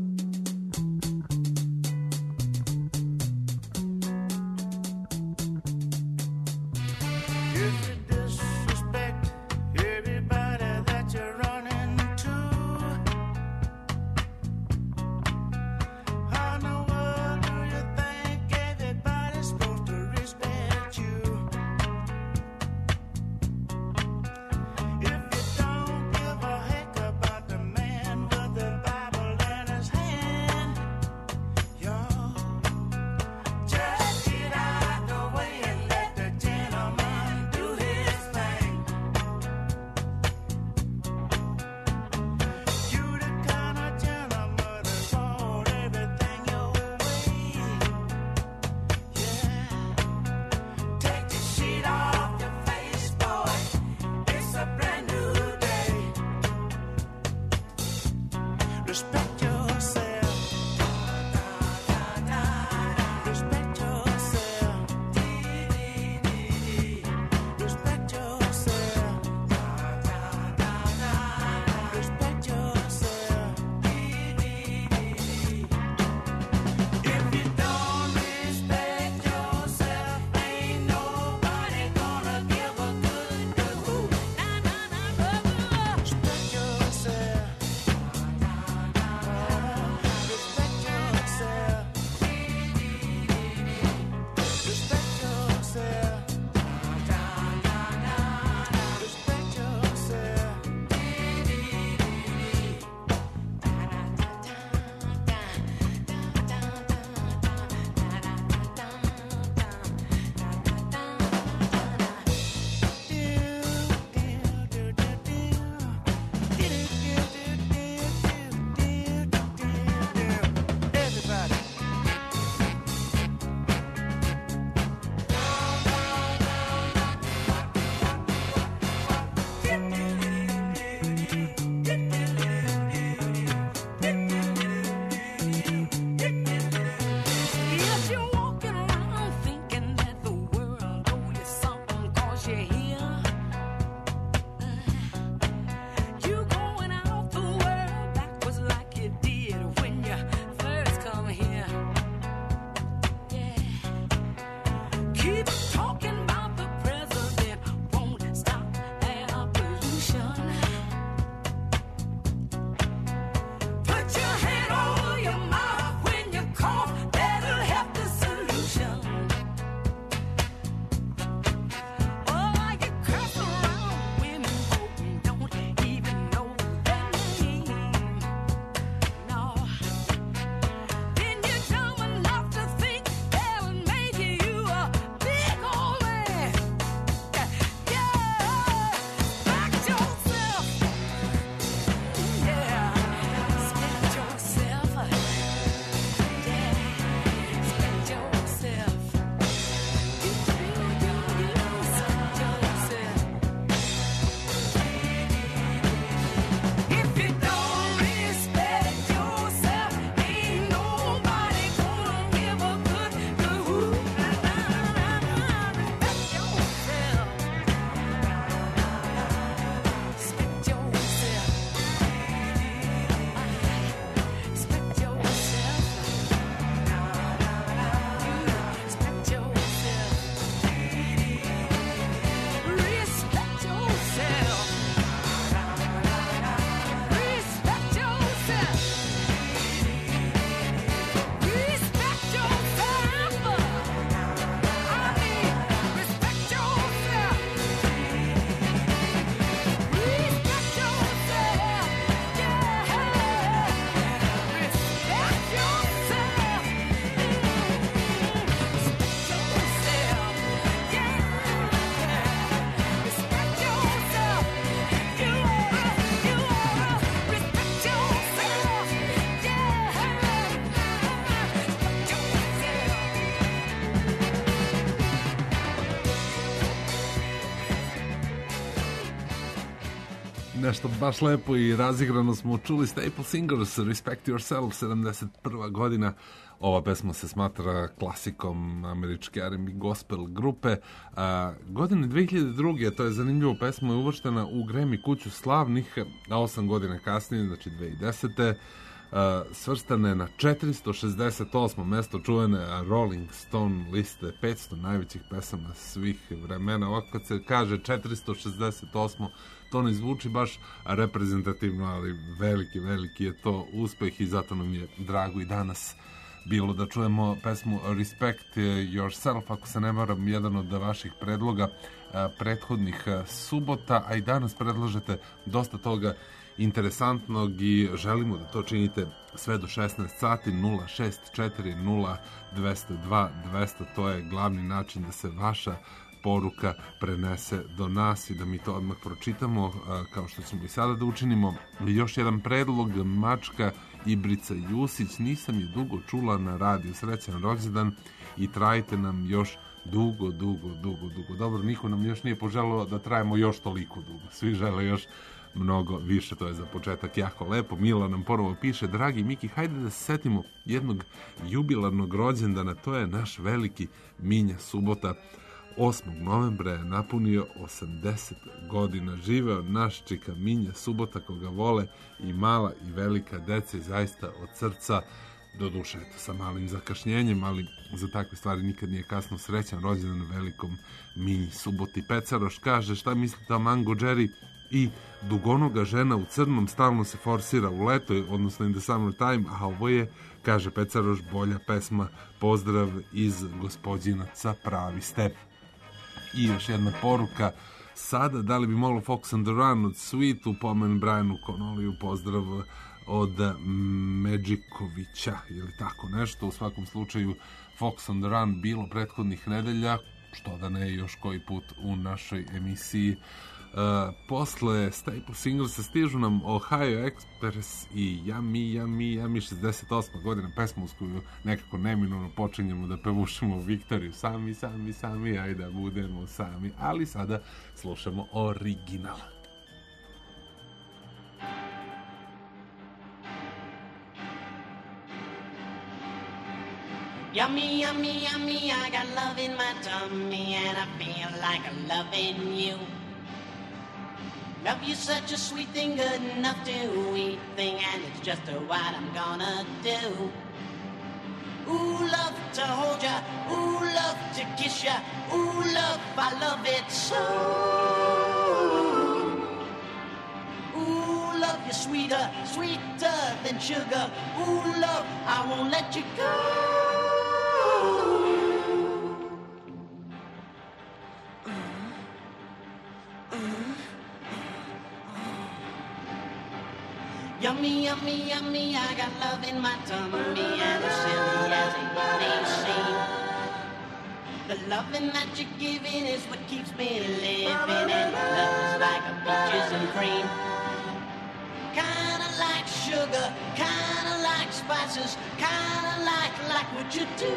Keep talking about the president won't stop air pollution. Put your hand over your mouth when you cough, that'll help the solution. Oh, you curse around women who don't even know their name. No. Then you're dumb enough to think they'll make you a big old man. Yeah, back yourself. Yeah, respect yourself. Yeah, respect yourself. You respect yourself. If you don't respect yourself, ain't nobody gonna give a good hoot. Respect yourself. Respect yourself. Respect yourself. Respect yourself. Respect yourself. Respect yourself. Respect yourself. I mean, respect yourself. Respect yourself. Yeah. Respect yourself. Respect yourself. Yeah. Respect yourself. You oughta respect yourself. Yeah. Respect yourself. Nešto baš lepo i razigrano smo čuli Staple Singers, Respect Yourself, 71. godina. Ova pesma se smatra klasikom američke R&B gospel grupe. Godine 2002. to je zanimljivo, pesma je uvrštena u Grammy kuću slavnih, a 8 godina kasnije, znači 2010. Svrstane na 468. mesto čuvene Rolling Stone liste 500 najvećih pesama svih vremena. Ovako kad se kaže 468. to ne zvuči baš reprezentativno, ali veliki je to uspeh i zato nam je drago i danas bilo da čujemo pesmu Respect Yourself, ako se ne varam, jedan od vaših predloga prethodnih subota, a i danas predlažete dosta toga interesantnog i želimo da to činite sve do 16 sati. 064 0202 200, to je glavni način da se vaša poruka prenese do nas i da mi to odmah pročitamo, kao što ćemo i sada da učinimo. Još jedan predlog, Mačka Ibrica Jusić, nisam je dugo čula na radiju, srećan rođendan i trajite nam još dugo. Dobro, niko nam još nije poželao da trajemo još toliko dugo, svi žele još mnogo više, to je za početak jako lepo. Mila nam ponovo piše: dragi Miki, hajde da se setimo jednog jubilarnog rođendana, to je naš veliki Minja Subota. 8. novembra je napunio 80 godina. Živeo naš čika Minja Subota, koga vole i mala i velika deca, i zaista od srca, do duše, eto, sa malim zakašnjenjem, ali za takve stvari nikad nije kasno. Srećan rođendan velikom Minji Suboti. Pecaroš kaže: šta mislite o Mango Jerry? I dugonoga žena u crnom stalno se forsira u leto, odnosno in the summer time, a ovo je, kaže Pecaroš, bolja pesma. Pozdrav iz Gospođinaca, pravi ste. I još jedna poruka sada, da li bi moglo Fox on the Run od Sweetu, pomen Brianu Connollyju, pozdrav od Medžikovića ili tako nešto. U svakom slučaju Fox on the Run bilo prethodnih nedelja, što da ne još koji put u našoj emisiji. Posle Staple Singersa stižu nam Ohio Express i Yummy 68. godina, pesmu s koju nekako neminovno počinjemo da pevušimo Viktoriju. Sami, ajde da budemo sami, ali sada slušamo original. Yummy, I got love in my tummy and I feel like I'm loving you. Love you such a sweet thing, good enough to eat thing, and it's just what I'm gonna do. Ooh, love to hold ya, ooh, love to kiss ya, I love it so. Ooh, love you sweeter, sweeter than sugar. Ooh, love, I won't let you go. Yummy, yummy, yummy, I got love in my tummy, and as silly as it may seem, the loving that you're giving is what keeps me living, and your love is like a peaches and cream. Kinda like sugar, kinda like spices, kinda like what you do.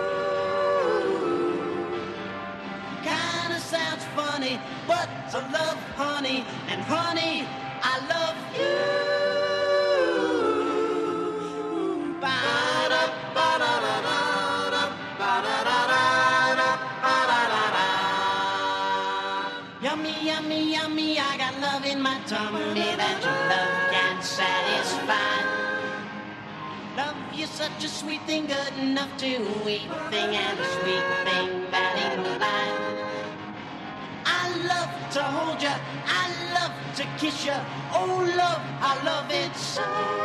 Kinda sounds funny, but I love honey, and honey, I love you. Yummy, yummy, yummy, I got love in my tummy that your love can satisfy. Love you such a sweet thing, good enough to eat thing, and a sweet thing that ain't no lie. I love to hold you, I love to kiss you. Oh, love, I love it so.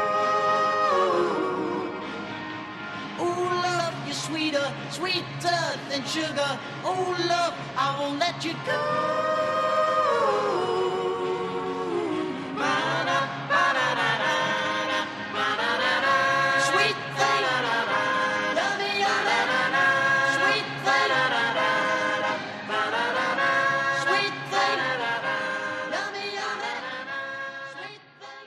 Oh, love, you're sweeter, sweeter than sugar. Oh, love, I won't let you go. Sweet thing, yummy, yummy, sweet thing, sweet thing, yummy, yummy, sweet thing.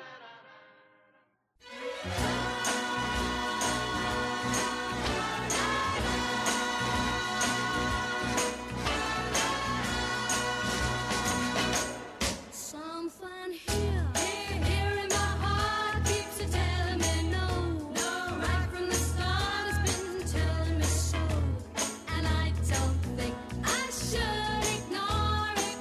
Something here, here in my heart keeps it telling me no, no. Right from the start, it's been telling me so, and I don't think I should ignore it.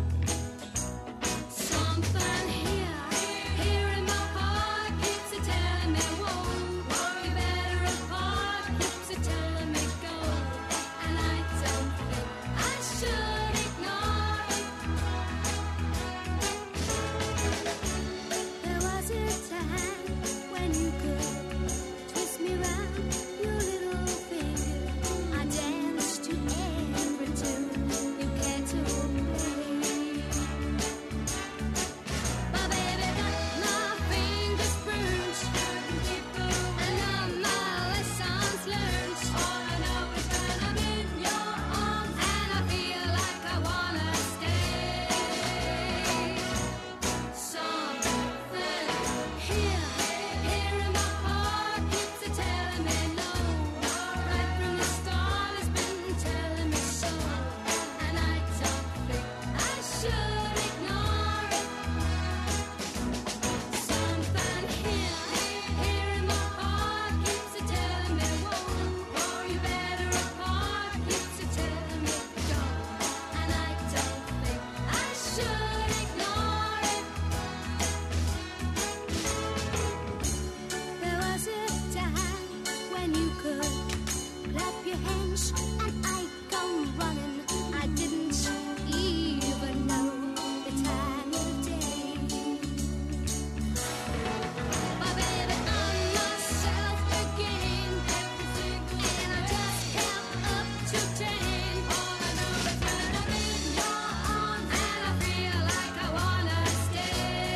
Something here, here in my heart keeps it telling me whoa, we're better apart. Keeps it telling me go, and I don't think I should ignore it. There was a time when you could twist me round your little finger. I danced to every tune you cared to play. My baby got my fingers bruised, and all my lessons learned. All I know is when I'm in your arms, and I feel like I wanna stay. Something here, here in my heart keeps it telling me no. Right from the start, it's been telling me so, and I don't think I should ignore it. Something here, here in my heart keeps it telling me whoa, or you better apart. Keeps it telling me go, and I don't think I should ignore it. There was a time when you could clap your hands and I'd come running. I didn't even know the time of day. My baby found myself again, and I just kept up to 10. All I know is when I'm in your arms, and I feel like I wanna stay.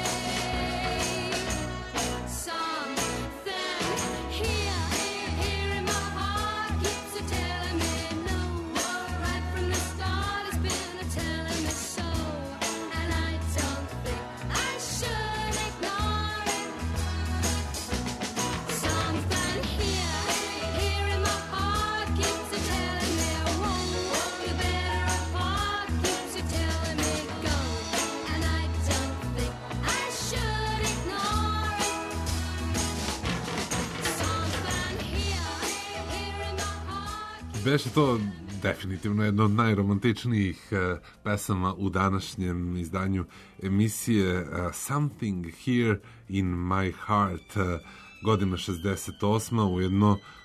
Something here, here in my heart keeps it telling me no. Right from the start, it's been telling me so, and I don't think I should ignore it. Something here, here in my heart keeps it telling me whoa, you're better apart. Keeps it telling me go, and I don't think I should ignore it. Something here, here in my heart. Beše to definitivno jedna od najromantičnijih pesama u današnjem izdanju emisije Something Here in My Heart, godina 68. Ujedno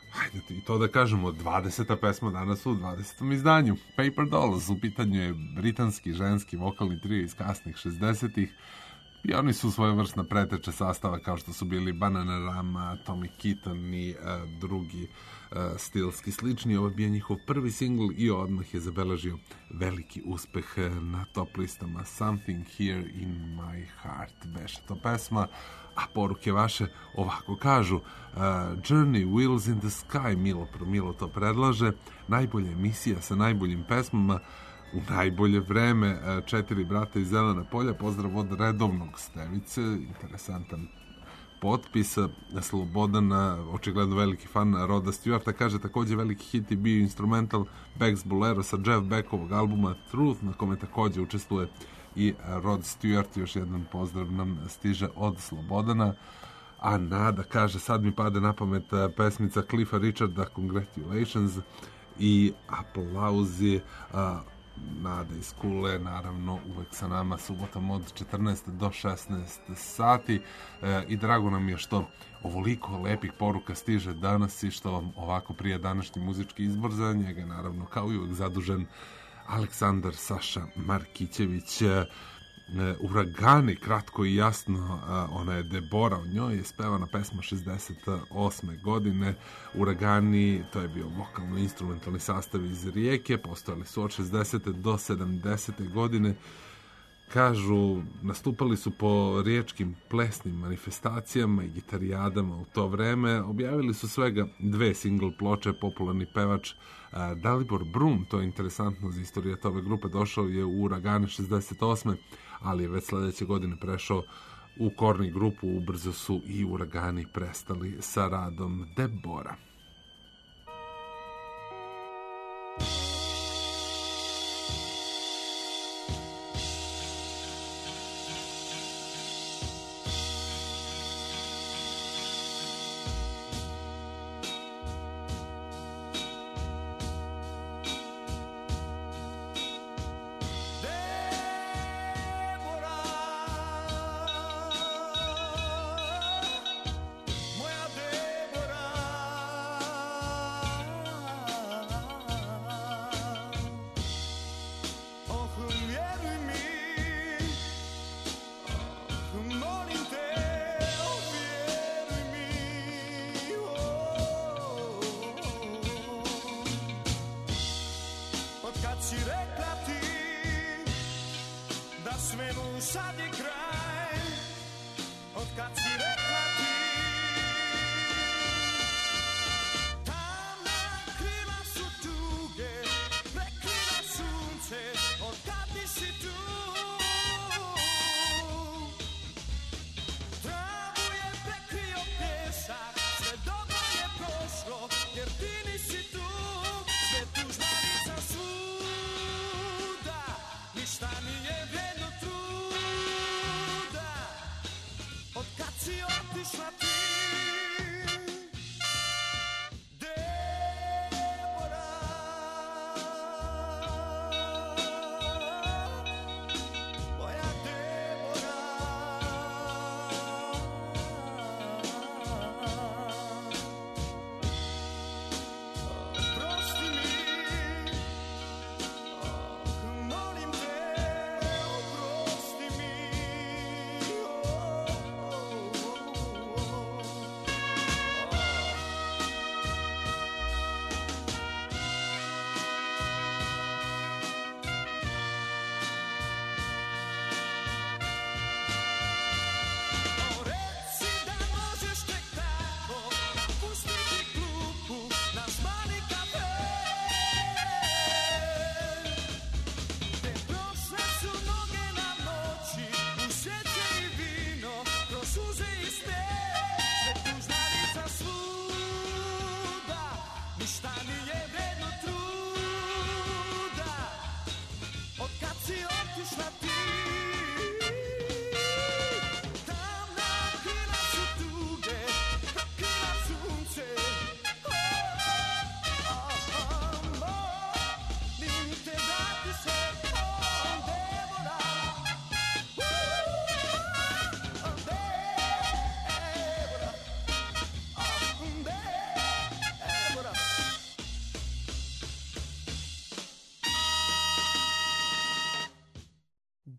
Hajde i to da kažemo, 20. pesma danas u 20. izdanju. Paper Dolls, u pitanju je britanski ženski vokalni trio iz kasnih 60-ih. I oni su svojevrsna preteča sastava kao što su bili Bananarama, Tommy Keaton i drugi stilski slični. Ovo je bio njihov prvi singl i odmah je zabeležio veliki uspeh na top listama. Something Here in My Heart beše to pesma, a poruke vaše ovako kažu. Journey, Wheels in the Sky, Milo to predlaže. Najbolja emisija sa najboljim pesmama u najbolje vreme. 4 brata iz Zelena polja, pozdrav od redovnog Stevice, interesantan potpis. Slobodan, očigledno veliki fan Roda Stewarta, kaže takođe veliki hit je bio instrumental Beck's Bolero sa Jeff Beckovog albuma Truth, na kome takođe učestvuje i Rod Stewart. Još jedan pozdrav nam stiže od Slobodana. A Nada kaže, sad mi pade na pamet pesmica Cliffa Richarda Congratulations i aplauzi. Nada iz Kule, naravno uvek sa nama subotom od 14 do 16 sati i drago nam je što ovoliko lepih poruka stiže danas i što vam ovako prije današnji muzički izbor. Za njega naravno kao i uvek zadužen Aleksandar Saša Markićević. Uragani, kratko i jasno, ona je Debora, o njoj je spevana pesma 68. godine. Uragani, to je bio vokalno-instrumentalni sastav iz Rijeke, postojali su od 60. do 70. godine. Kažu, nastupali su po riječkim plesnim manifestacijama i gitarijadama u to vreme. Objavili su svega 2 single ploče. Popularni pevač Dalibor Brum, to je interesantno za istorijat ove grupe, došao je u Uragane 68. ali je već sledeće godine prešao u Korni grupu. Ubrzo su i Uragani prestali sa radom. Debora.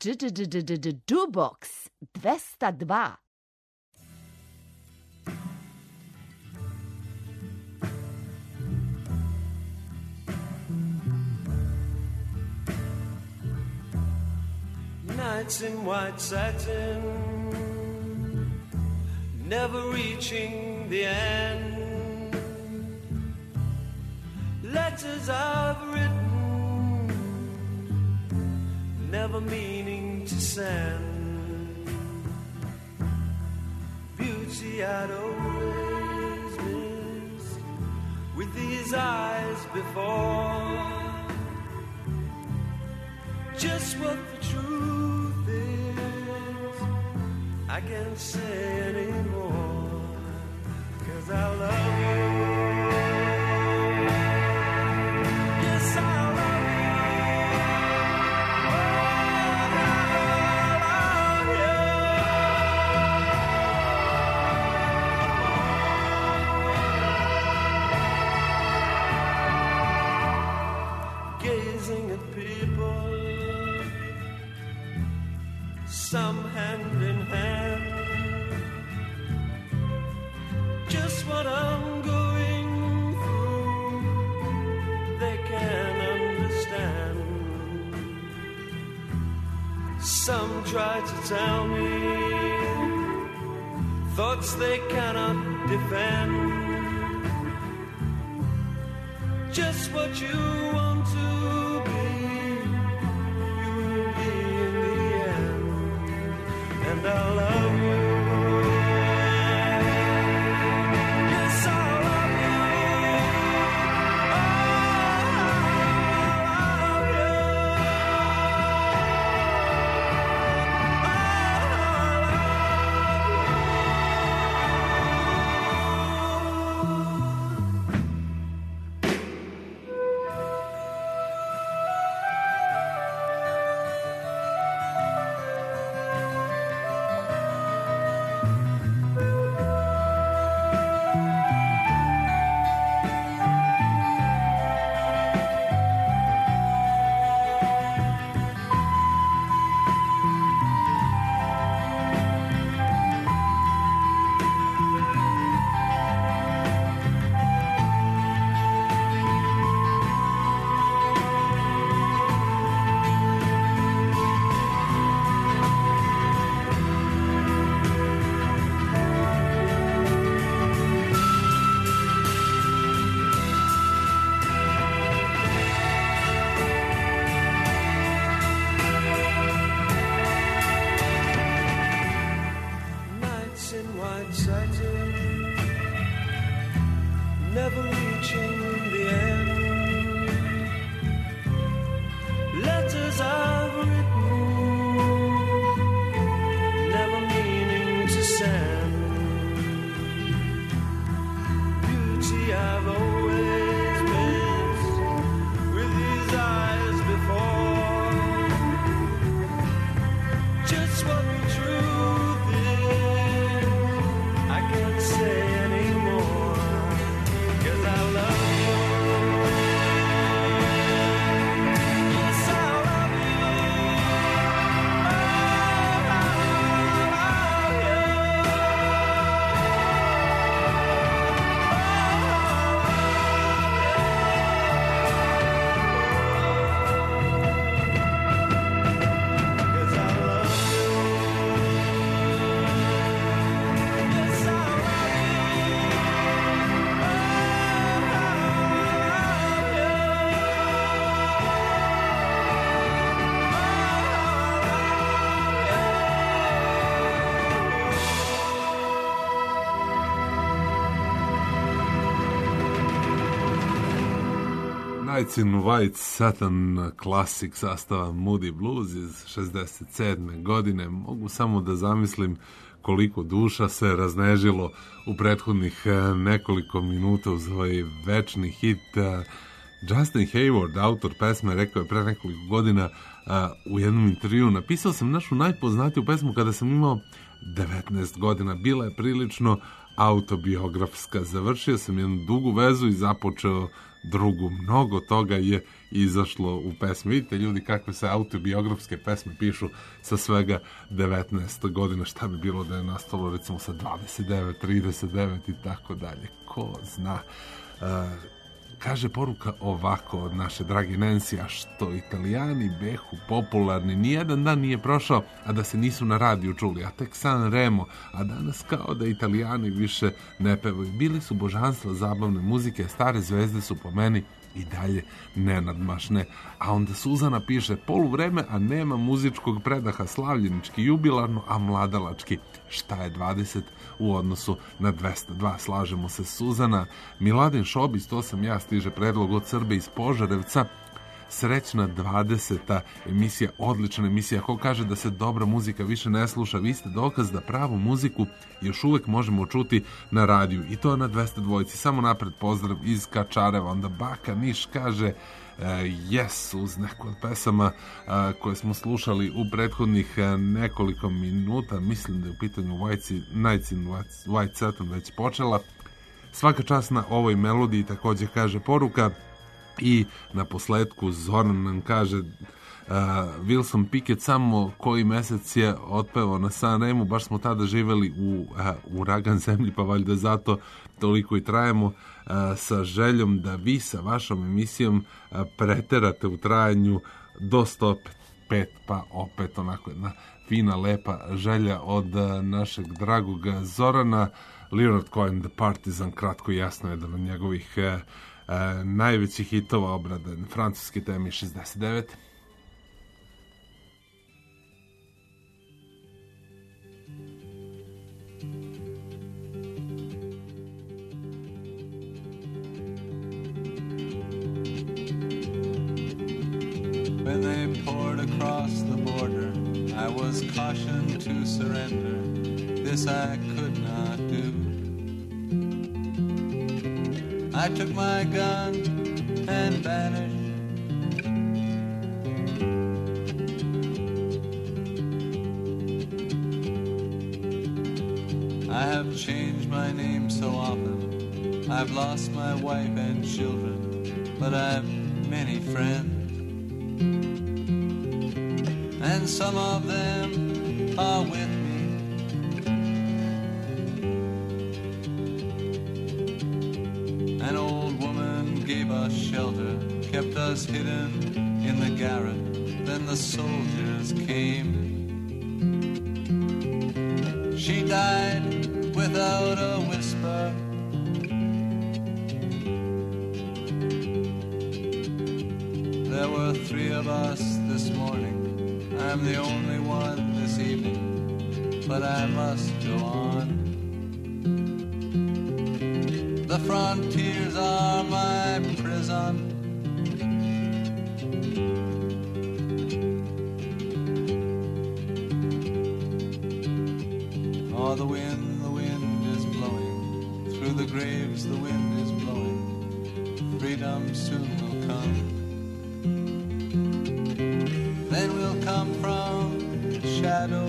Jukebox 202. Nights in white satin, never reaching the end. Letters I've written, never meaning to send. Beauty I'd always missed with these eyes before. Just what the truth is, I can't say anymore, 'cause I love you. Yes, I love you. Oh, I love you. Gazing at people, some hand in hand, just what I'm going through, they can understand. Some try to tell me thoughts they cannot defend. Just what you want to be, you will be in the end. And I love you. Yes, I love you. Never reaching the end. Letters I've written, never meaning to send. Beauty I've always missed with these eyes before. Just what the truth is, I can't say anymore. 'Cause I love you. Yes, I love you. Nights in White Satin, klasik sastava Moody Blues iz 67. godine. Mogu samo da zamislim koliko duša se raznežilo u prethodnih nekoliko minuta uz ovaj večni hit. Justin Hayward, autor pesme, rekao je pre nekoliko godina u jednom intervju: napisao sam našu najpoznatiju pesmu kada sam imao 19 godina. Bila je prilično autobiografska. Završio sam jednu dugu vezu i započeo drugu. Mnogo toga je izašlo u pesmi. Vidite ljudi kakve se autobiografske pesme pišu sa svega 19 godina. Šta bi bilo da je nastalo recimo sa 29, 39 i tako dalje. Ko zna. Kaže poruka ovako od naše drage Nancy, a što Italijani behu popularni, nijedan dan nije prošao, a da se nisu na radiju čuli, a tek San Remo, a danas kao da Italijani više ne pevaju. Bili su božanstva zabavne muzike, stare zvezde su po meni i dalje nenadmašne. A onda Suzana piše, poluvreme, a nema muzičkog predaha, slavljenički, jubilarno, a mladalački. Šta je 20 u odnosu na 202? Slažemo se, Suzana. Miladin Šobić, to sam ja, stiže predlog od Srbe iz Požarevca. Srećna 20. emisija, odlična emisija. Ko kaže da se dobra muzika više ne sluša, vi ste dokaz da pravu muziku još uvek možemo čuti na radiju. I to na 202. Samo napred pozdrav iz Kačareva. Onda Baka Niš kaže yes, uz neku od pesama koje smo slušali u prethodnih nekoliko minuta. Mislim da je u pitanju Nights in White Satin već počela. Svaka čast na ovoj melodiji, također kaže poruka. I na posledku Zoran nam kaže Wilson Pickett samo koji mesec je otpevao na San Remu, baš smo tada živeli u uragan zemlji, pa valjda zato toliko i trajemo, sa željom da vi sa vašom emisijom preterate u trajanju do 105, pa opet onako jedna fina, lepa želja od našeg dragog Zorana. Leonard Cohen, The Partisan, kratko i jasno, jedan od njegovih najvećih hitova, obraden francuski temi 69. When they poured across the border, I was cautioned to surrender. This I could not do. I took my gun and vanished. I have changed my name so often. I've lost my wife and children, but I've many friends. And some of them are with me. An old woman gave us shelter, kept us hidden in the garret. Then the soldiers came. She died without a whisper. There were 3 of us this morning. I'm the only one this evening, but I must go on. The frontiers are my prison. Oh, the wind is blowing. Through the graves the wind is blowing. Freedom soon will come. Then we'll come from shadow.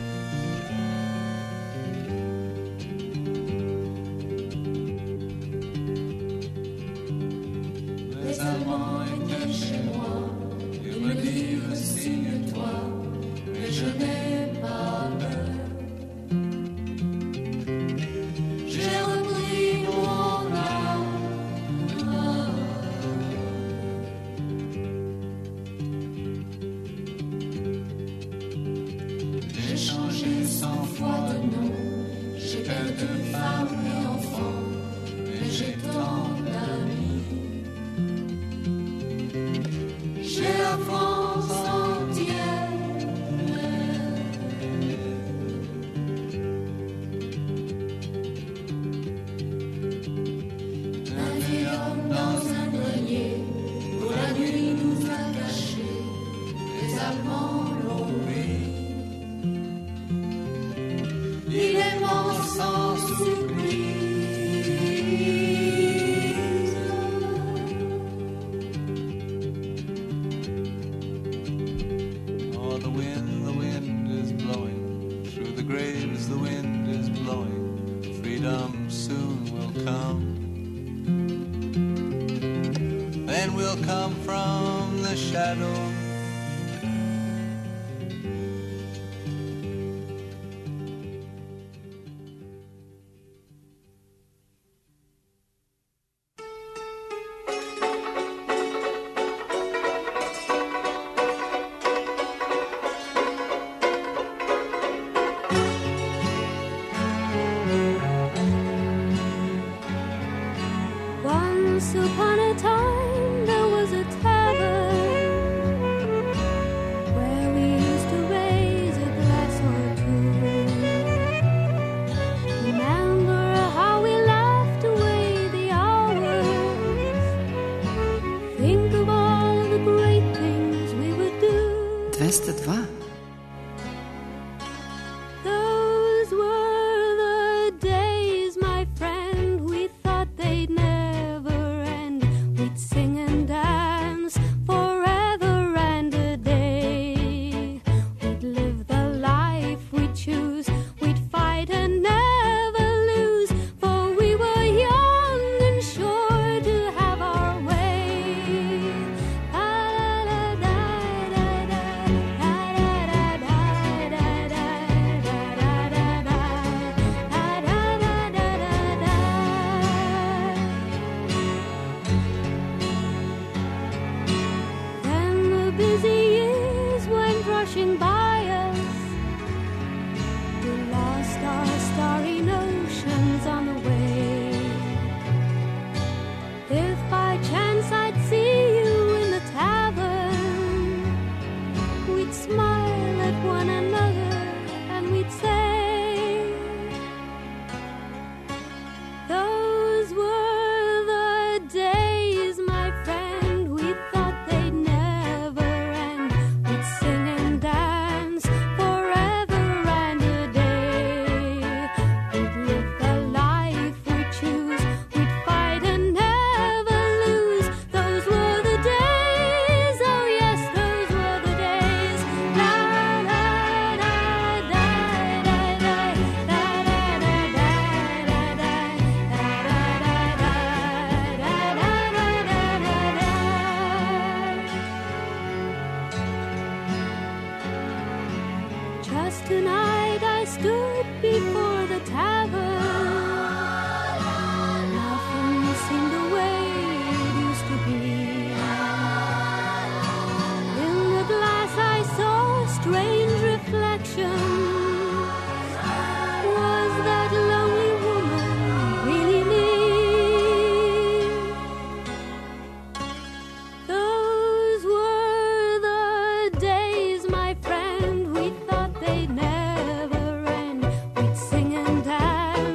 Les Allemands étaient chez moi, ils me disent signe-toi, mais je n'ai pas peur. J'ai repris mon âme. J'ai changé 100 fois de nom, j'ai perdu femme et enfant, mais j'ai tant d'amis. J'ai la France entière. Un vieil homme dans un grenier, où la nuit nous a cachés, les Allemands l'ont pris. Il est mort sans surprise. Oh, the wind is blowing. Through the graves the wind is blowing. Freedom soon will come. Then we'll come from the shadow. Once upon a time there was a tavern where we used to raise a glass or two. Remember how we laughed away the hours. Think of all the great things we would do. 202. Those were the days, my friend, we thought they'd never end. We'd sing and dance forever and a day. We'd live the life we'd choose. We'd fight and never lose, for we were young and sure to have our way. Then the busy years went rushing by us. We lost our starry notions on the way. If by chance I'd see you in the tavern, we'd smile at one another and we'd say, those were the days, my friend, we thought they'd never end. We'd sing and dance forever and a day. We'd live the life we choose. We'd fight and never lose. Those were the days, oh yes, those were the days. La la da da da da da da da da Just tonight I stood before the tavern. Nothing seemed the way it used to be. In the glass I saw strange reflections. Was that lonely woman really me? Those were the days, my friend, we thought they'd never end. We'd sing and dance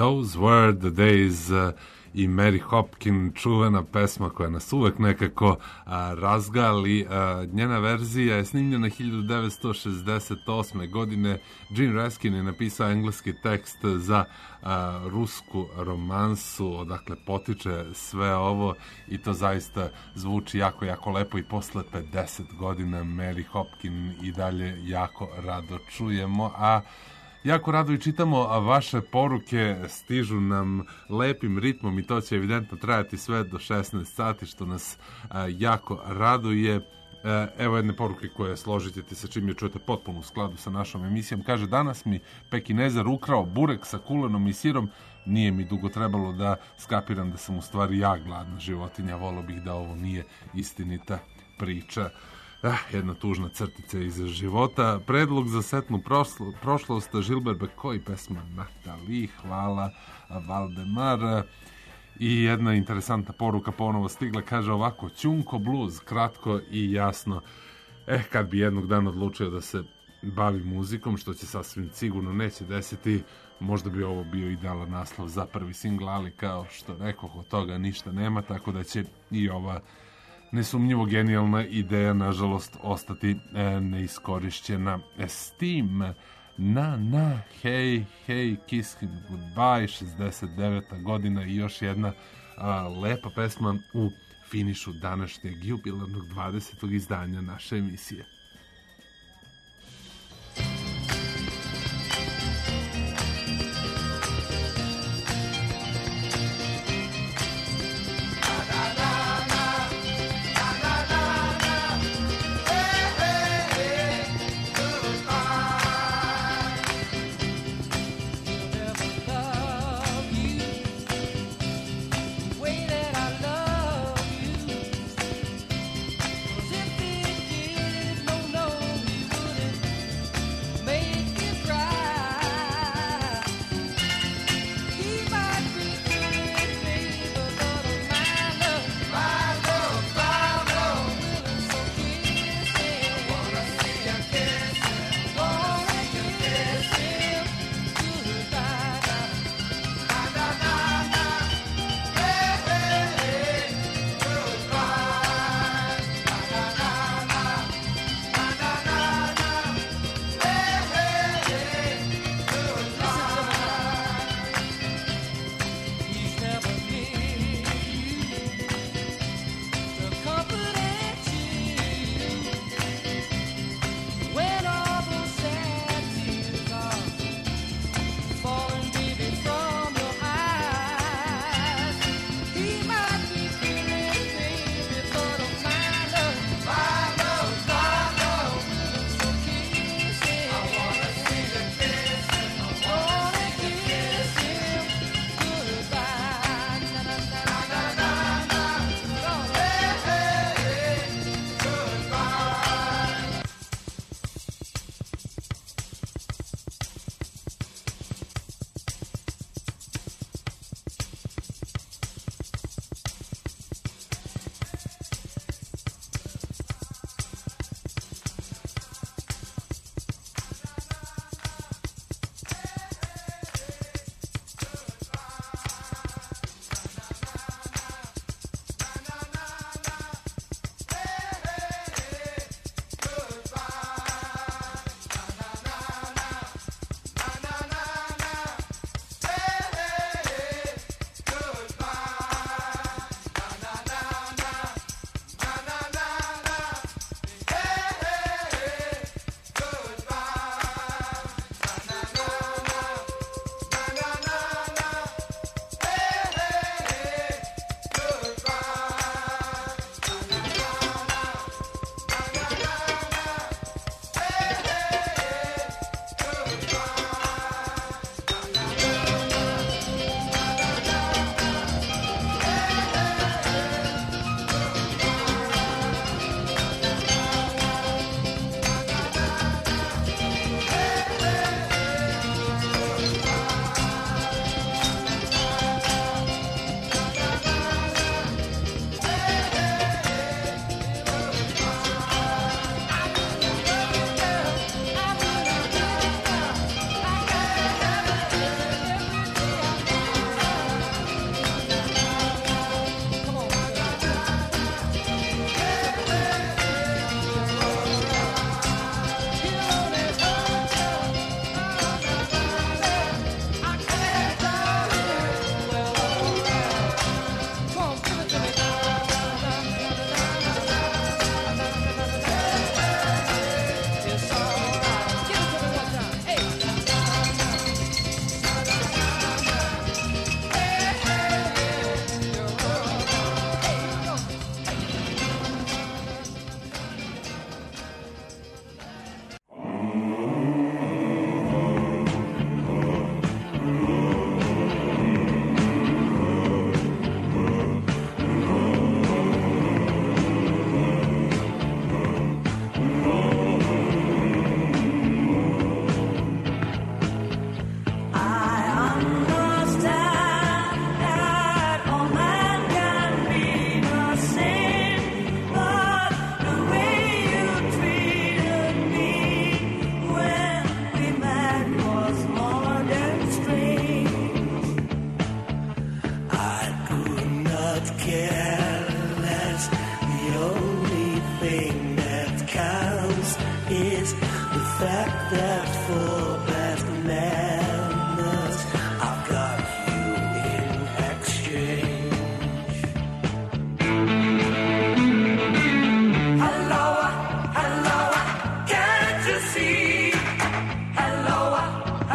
Those were the days i Mary Hopkin, čuvena pesma koja nas uvek nekako razgali. Njena verzija je snimljena 1968. godine. Gene Raskin je napisao engleski tekst za rusku romansu, odakle potiče sve ovo i to zaista zvuči jako, jako lepo i posle 50 godina Mary Hopkin i dalje jako rado čujemo, a jako rado i čitamo, a vaše poruke stižu nam lepim ritmom i to će evidentno trajati sve do 16 sati, što nas jako raduje. Evo jedne poruke koje složit ćete sa čim je čujete potpuno u skladu sa našom emisijom. Kaže, danas mi Pekinezar ukrao burek sa kulenom i sirom. Nije mi dugo trebalo da skapiram da sam u stvari ja gladna životinja. Volio bih da ovo nije istinita priča. Jedna tužna crtica iz života. Predlog za setnu prošlost, Žilber Bekoj, pesma Natali, hvala Valdemar. I jedna interesantna poruka ponovo stigla, kaže ovako, Ćunko blues, kratko i jasno. Kad bi jednog dana odlučio da se bavi muzikom, što će sasvim sigurno neće desiti, možda bi ovo bio idealan naslov za prvi singl, ali kao što rekoh, od toga ništa nema, tako da će i ova nesumnjivo genijalna ideja, nažalost, ostati neiskorišćena. Steam, hey, kiss him goodbye, 69. godina i još jedna lepa pesma u finišu današnjeg jubilarnog 20. izdanja naše emisije. If it did, no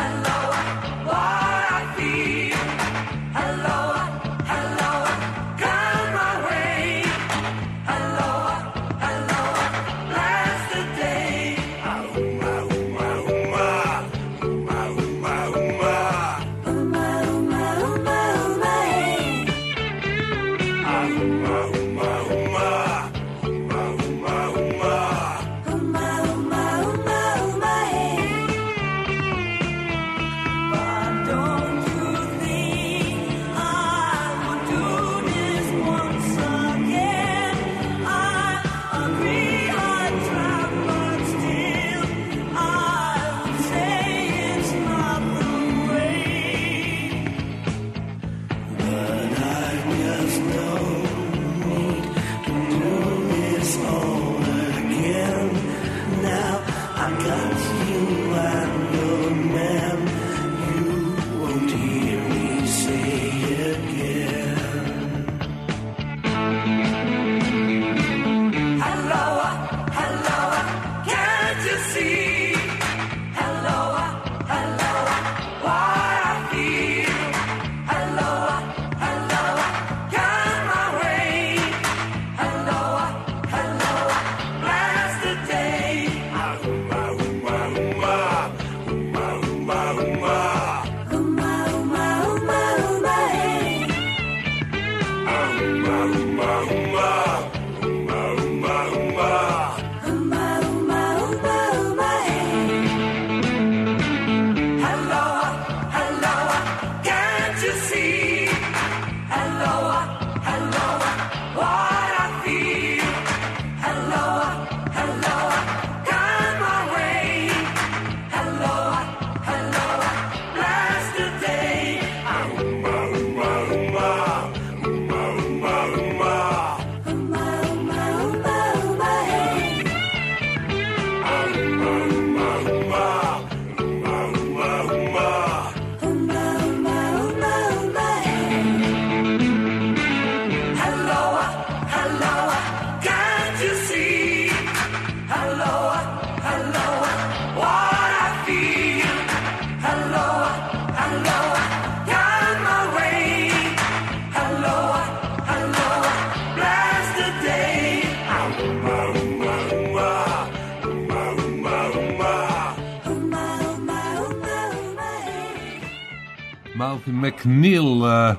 Malcolm McNeil,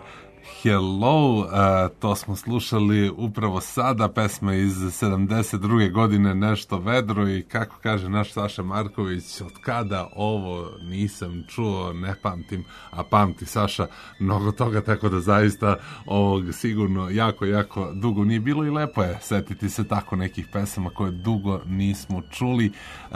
Hello, to smo slušali upravo sada, pesma iz 72. godine, Nešto vedro, i kako kaže naš Saša Marković, od kada ovo nisam čuo, ne pamtim, a pamti Saša mnogo toga, tako da zaista ovog sigurno jako, jako dugo nije bilo i lepo je setiti se tako nekih pesama koje dugo nismo čuli.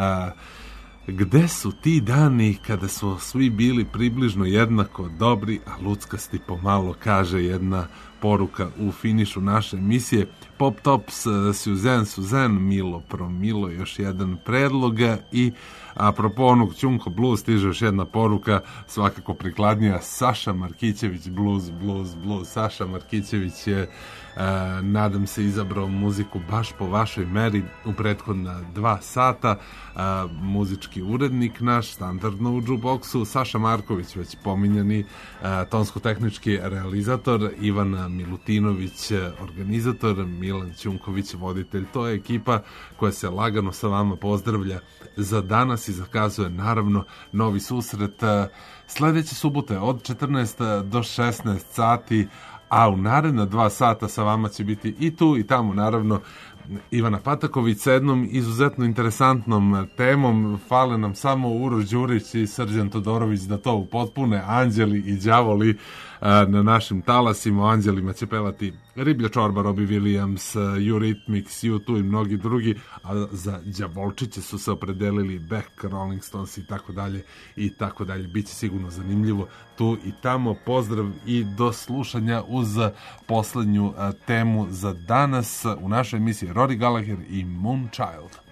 Gde su ti dani kada su svi bili približno jednako dobri, a luckasti pomalo, kaže jedna poruka u finišu naše emisije. Pop Tops, Suzanne, Milo Promilo, još jedan predlog, i apropo onog Ćunko Blues stiže još jedna poruka, svakako prikladnija, Saša Markićević, blues. Saša Markićević je, nadam se, izabrao muziku baš po vašoj meri u prethodna 2 sata. Muzički urednik naš, standardno u Jukeboxu, Saša Marković, već pominjani tonsko-tehnički realizator, Ivana Milutinović, organizator, Milan Ćunković, voditelj. To je ekipa koja se lagano sa vama pozdravlja za danas i zakazuje naravno novi susret sledeće subote od 14 do 16 sati, a u naredna 2 sata sa vama će biti i tu i tamo naravno Ivana Pataković sa jednom izuzetno interesantnom temom. Fale nam samo Uroš Đurić i Srđan Todorović da to upotpune, anđeli i đavoli na našim talasima. O anđelima će pevati Riblja čorba, Robbie Williams, Eurythmics, U2 i mnogi drugi, a za đavolčiće su se opredelili Beck, Rolling Stones i tako dalje i tako dalje. Biće sigurno zanimljivo tu i tamo. Pozdrav i do slušanja uz poslednju temu za danas u našoj emisiji Rory Gallagher i Moonchild.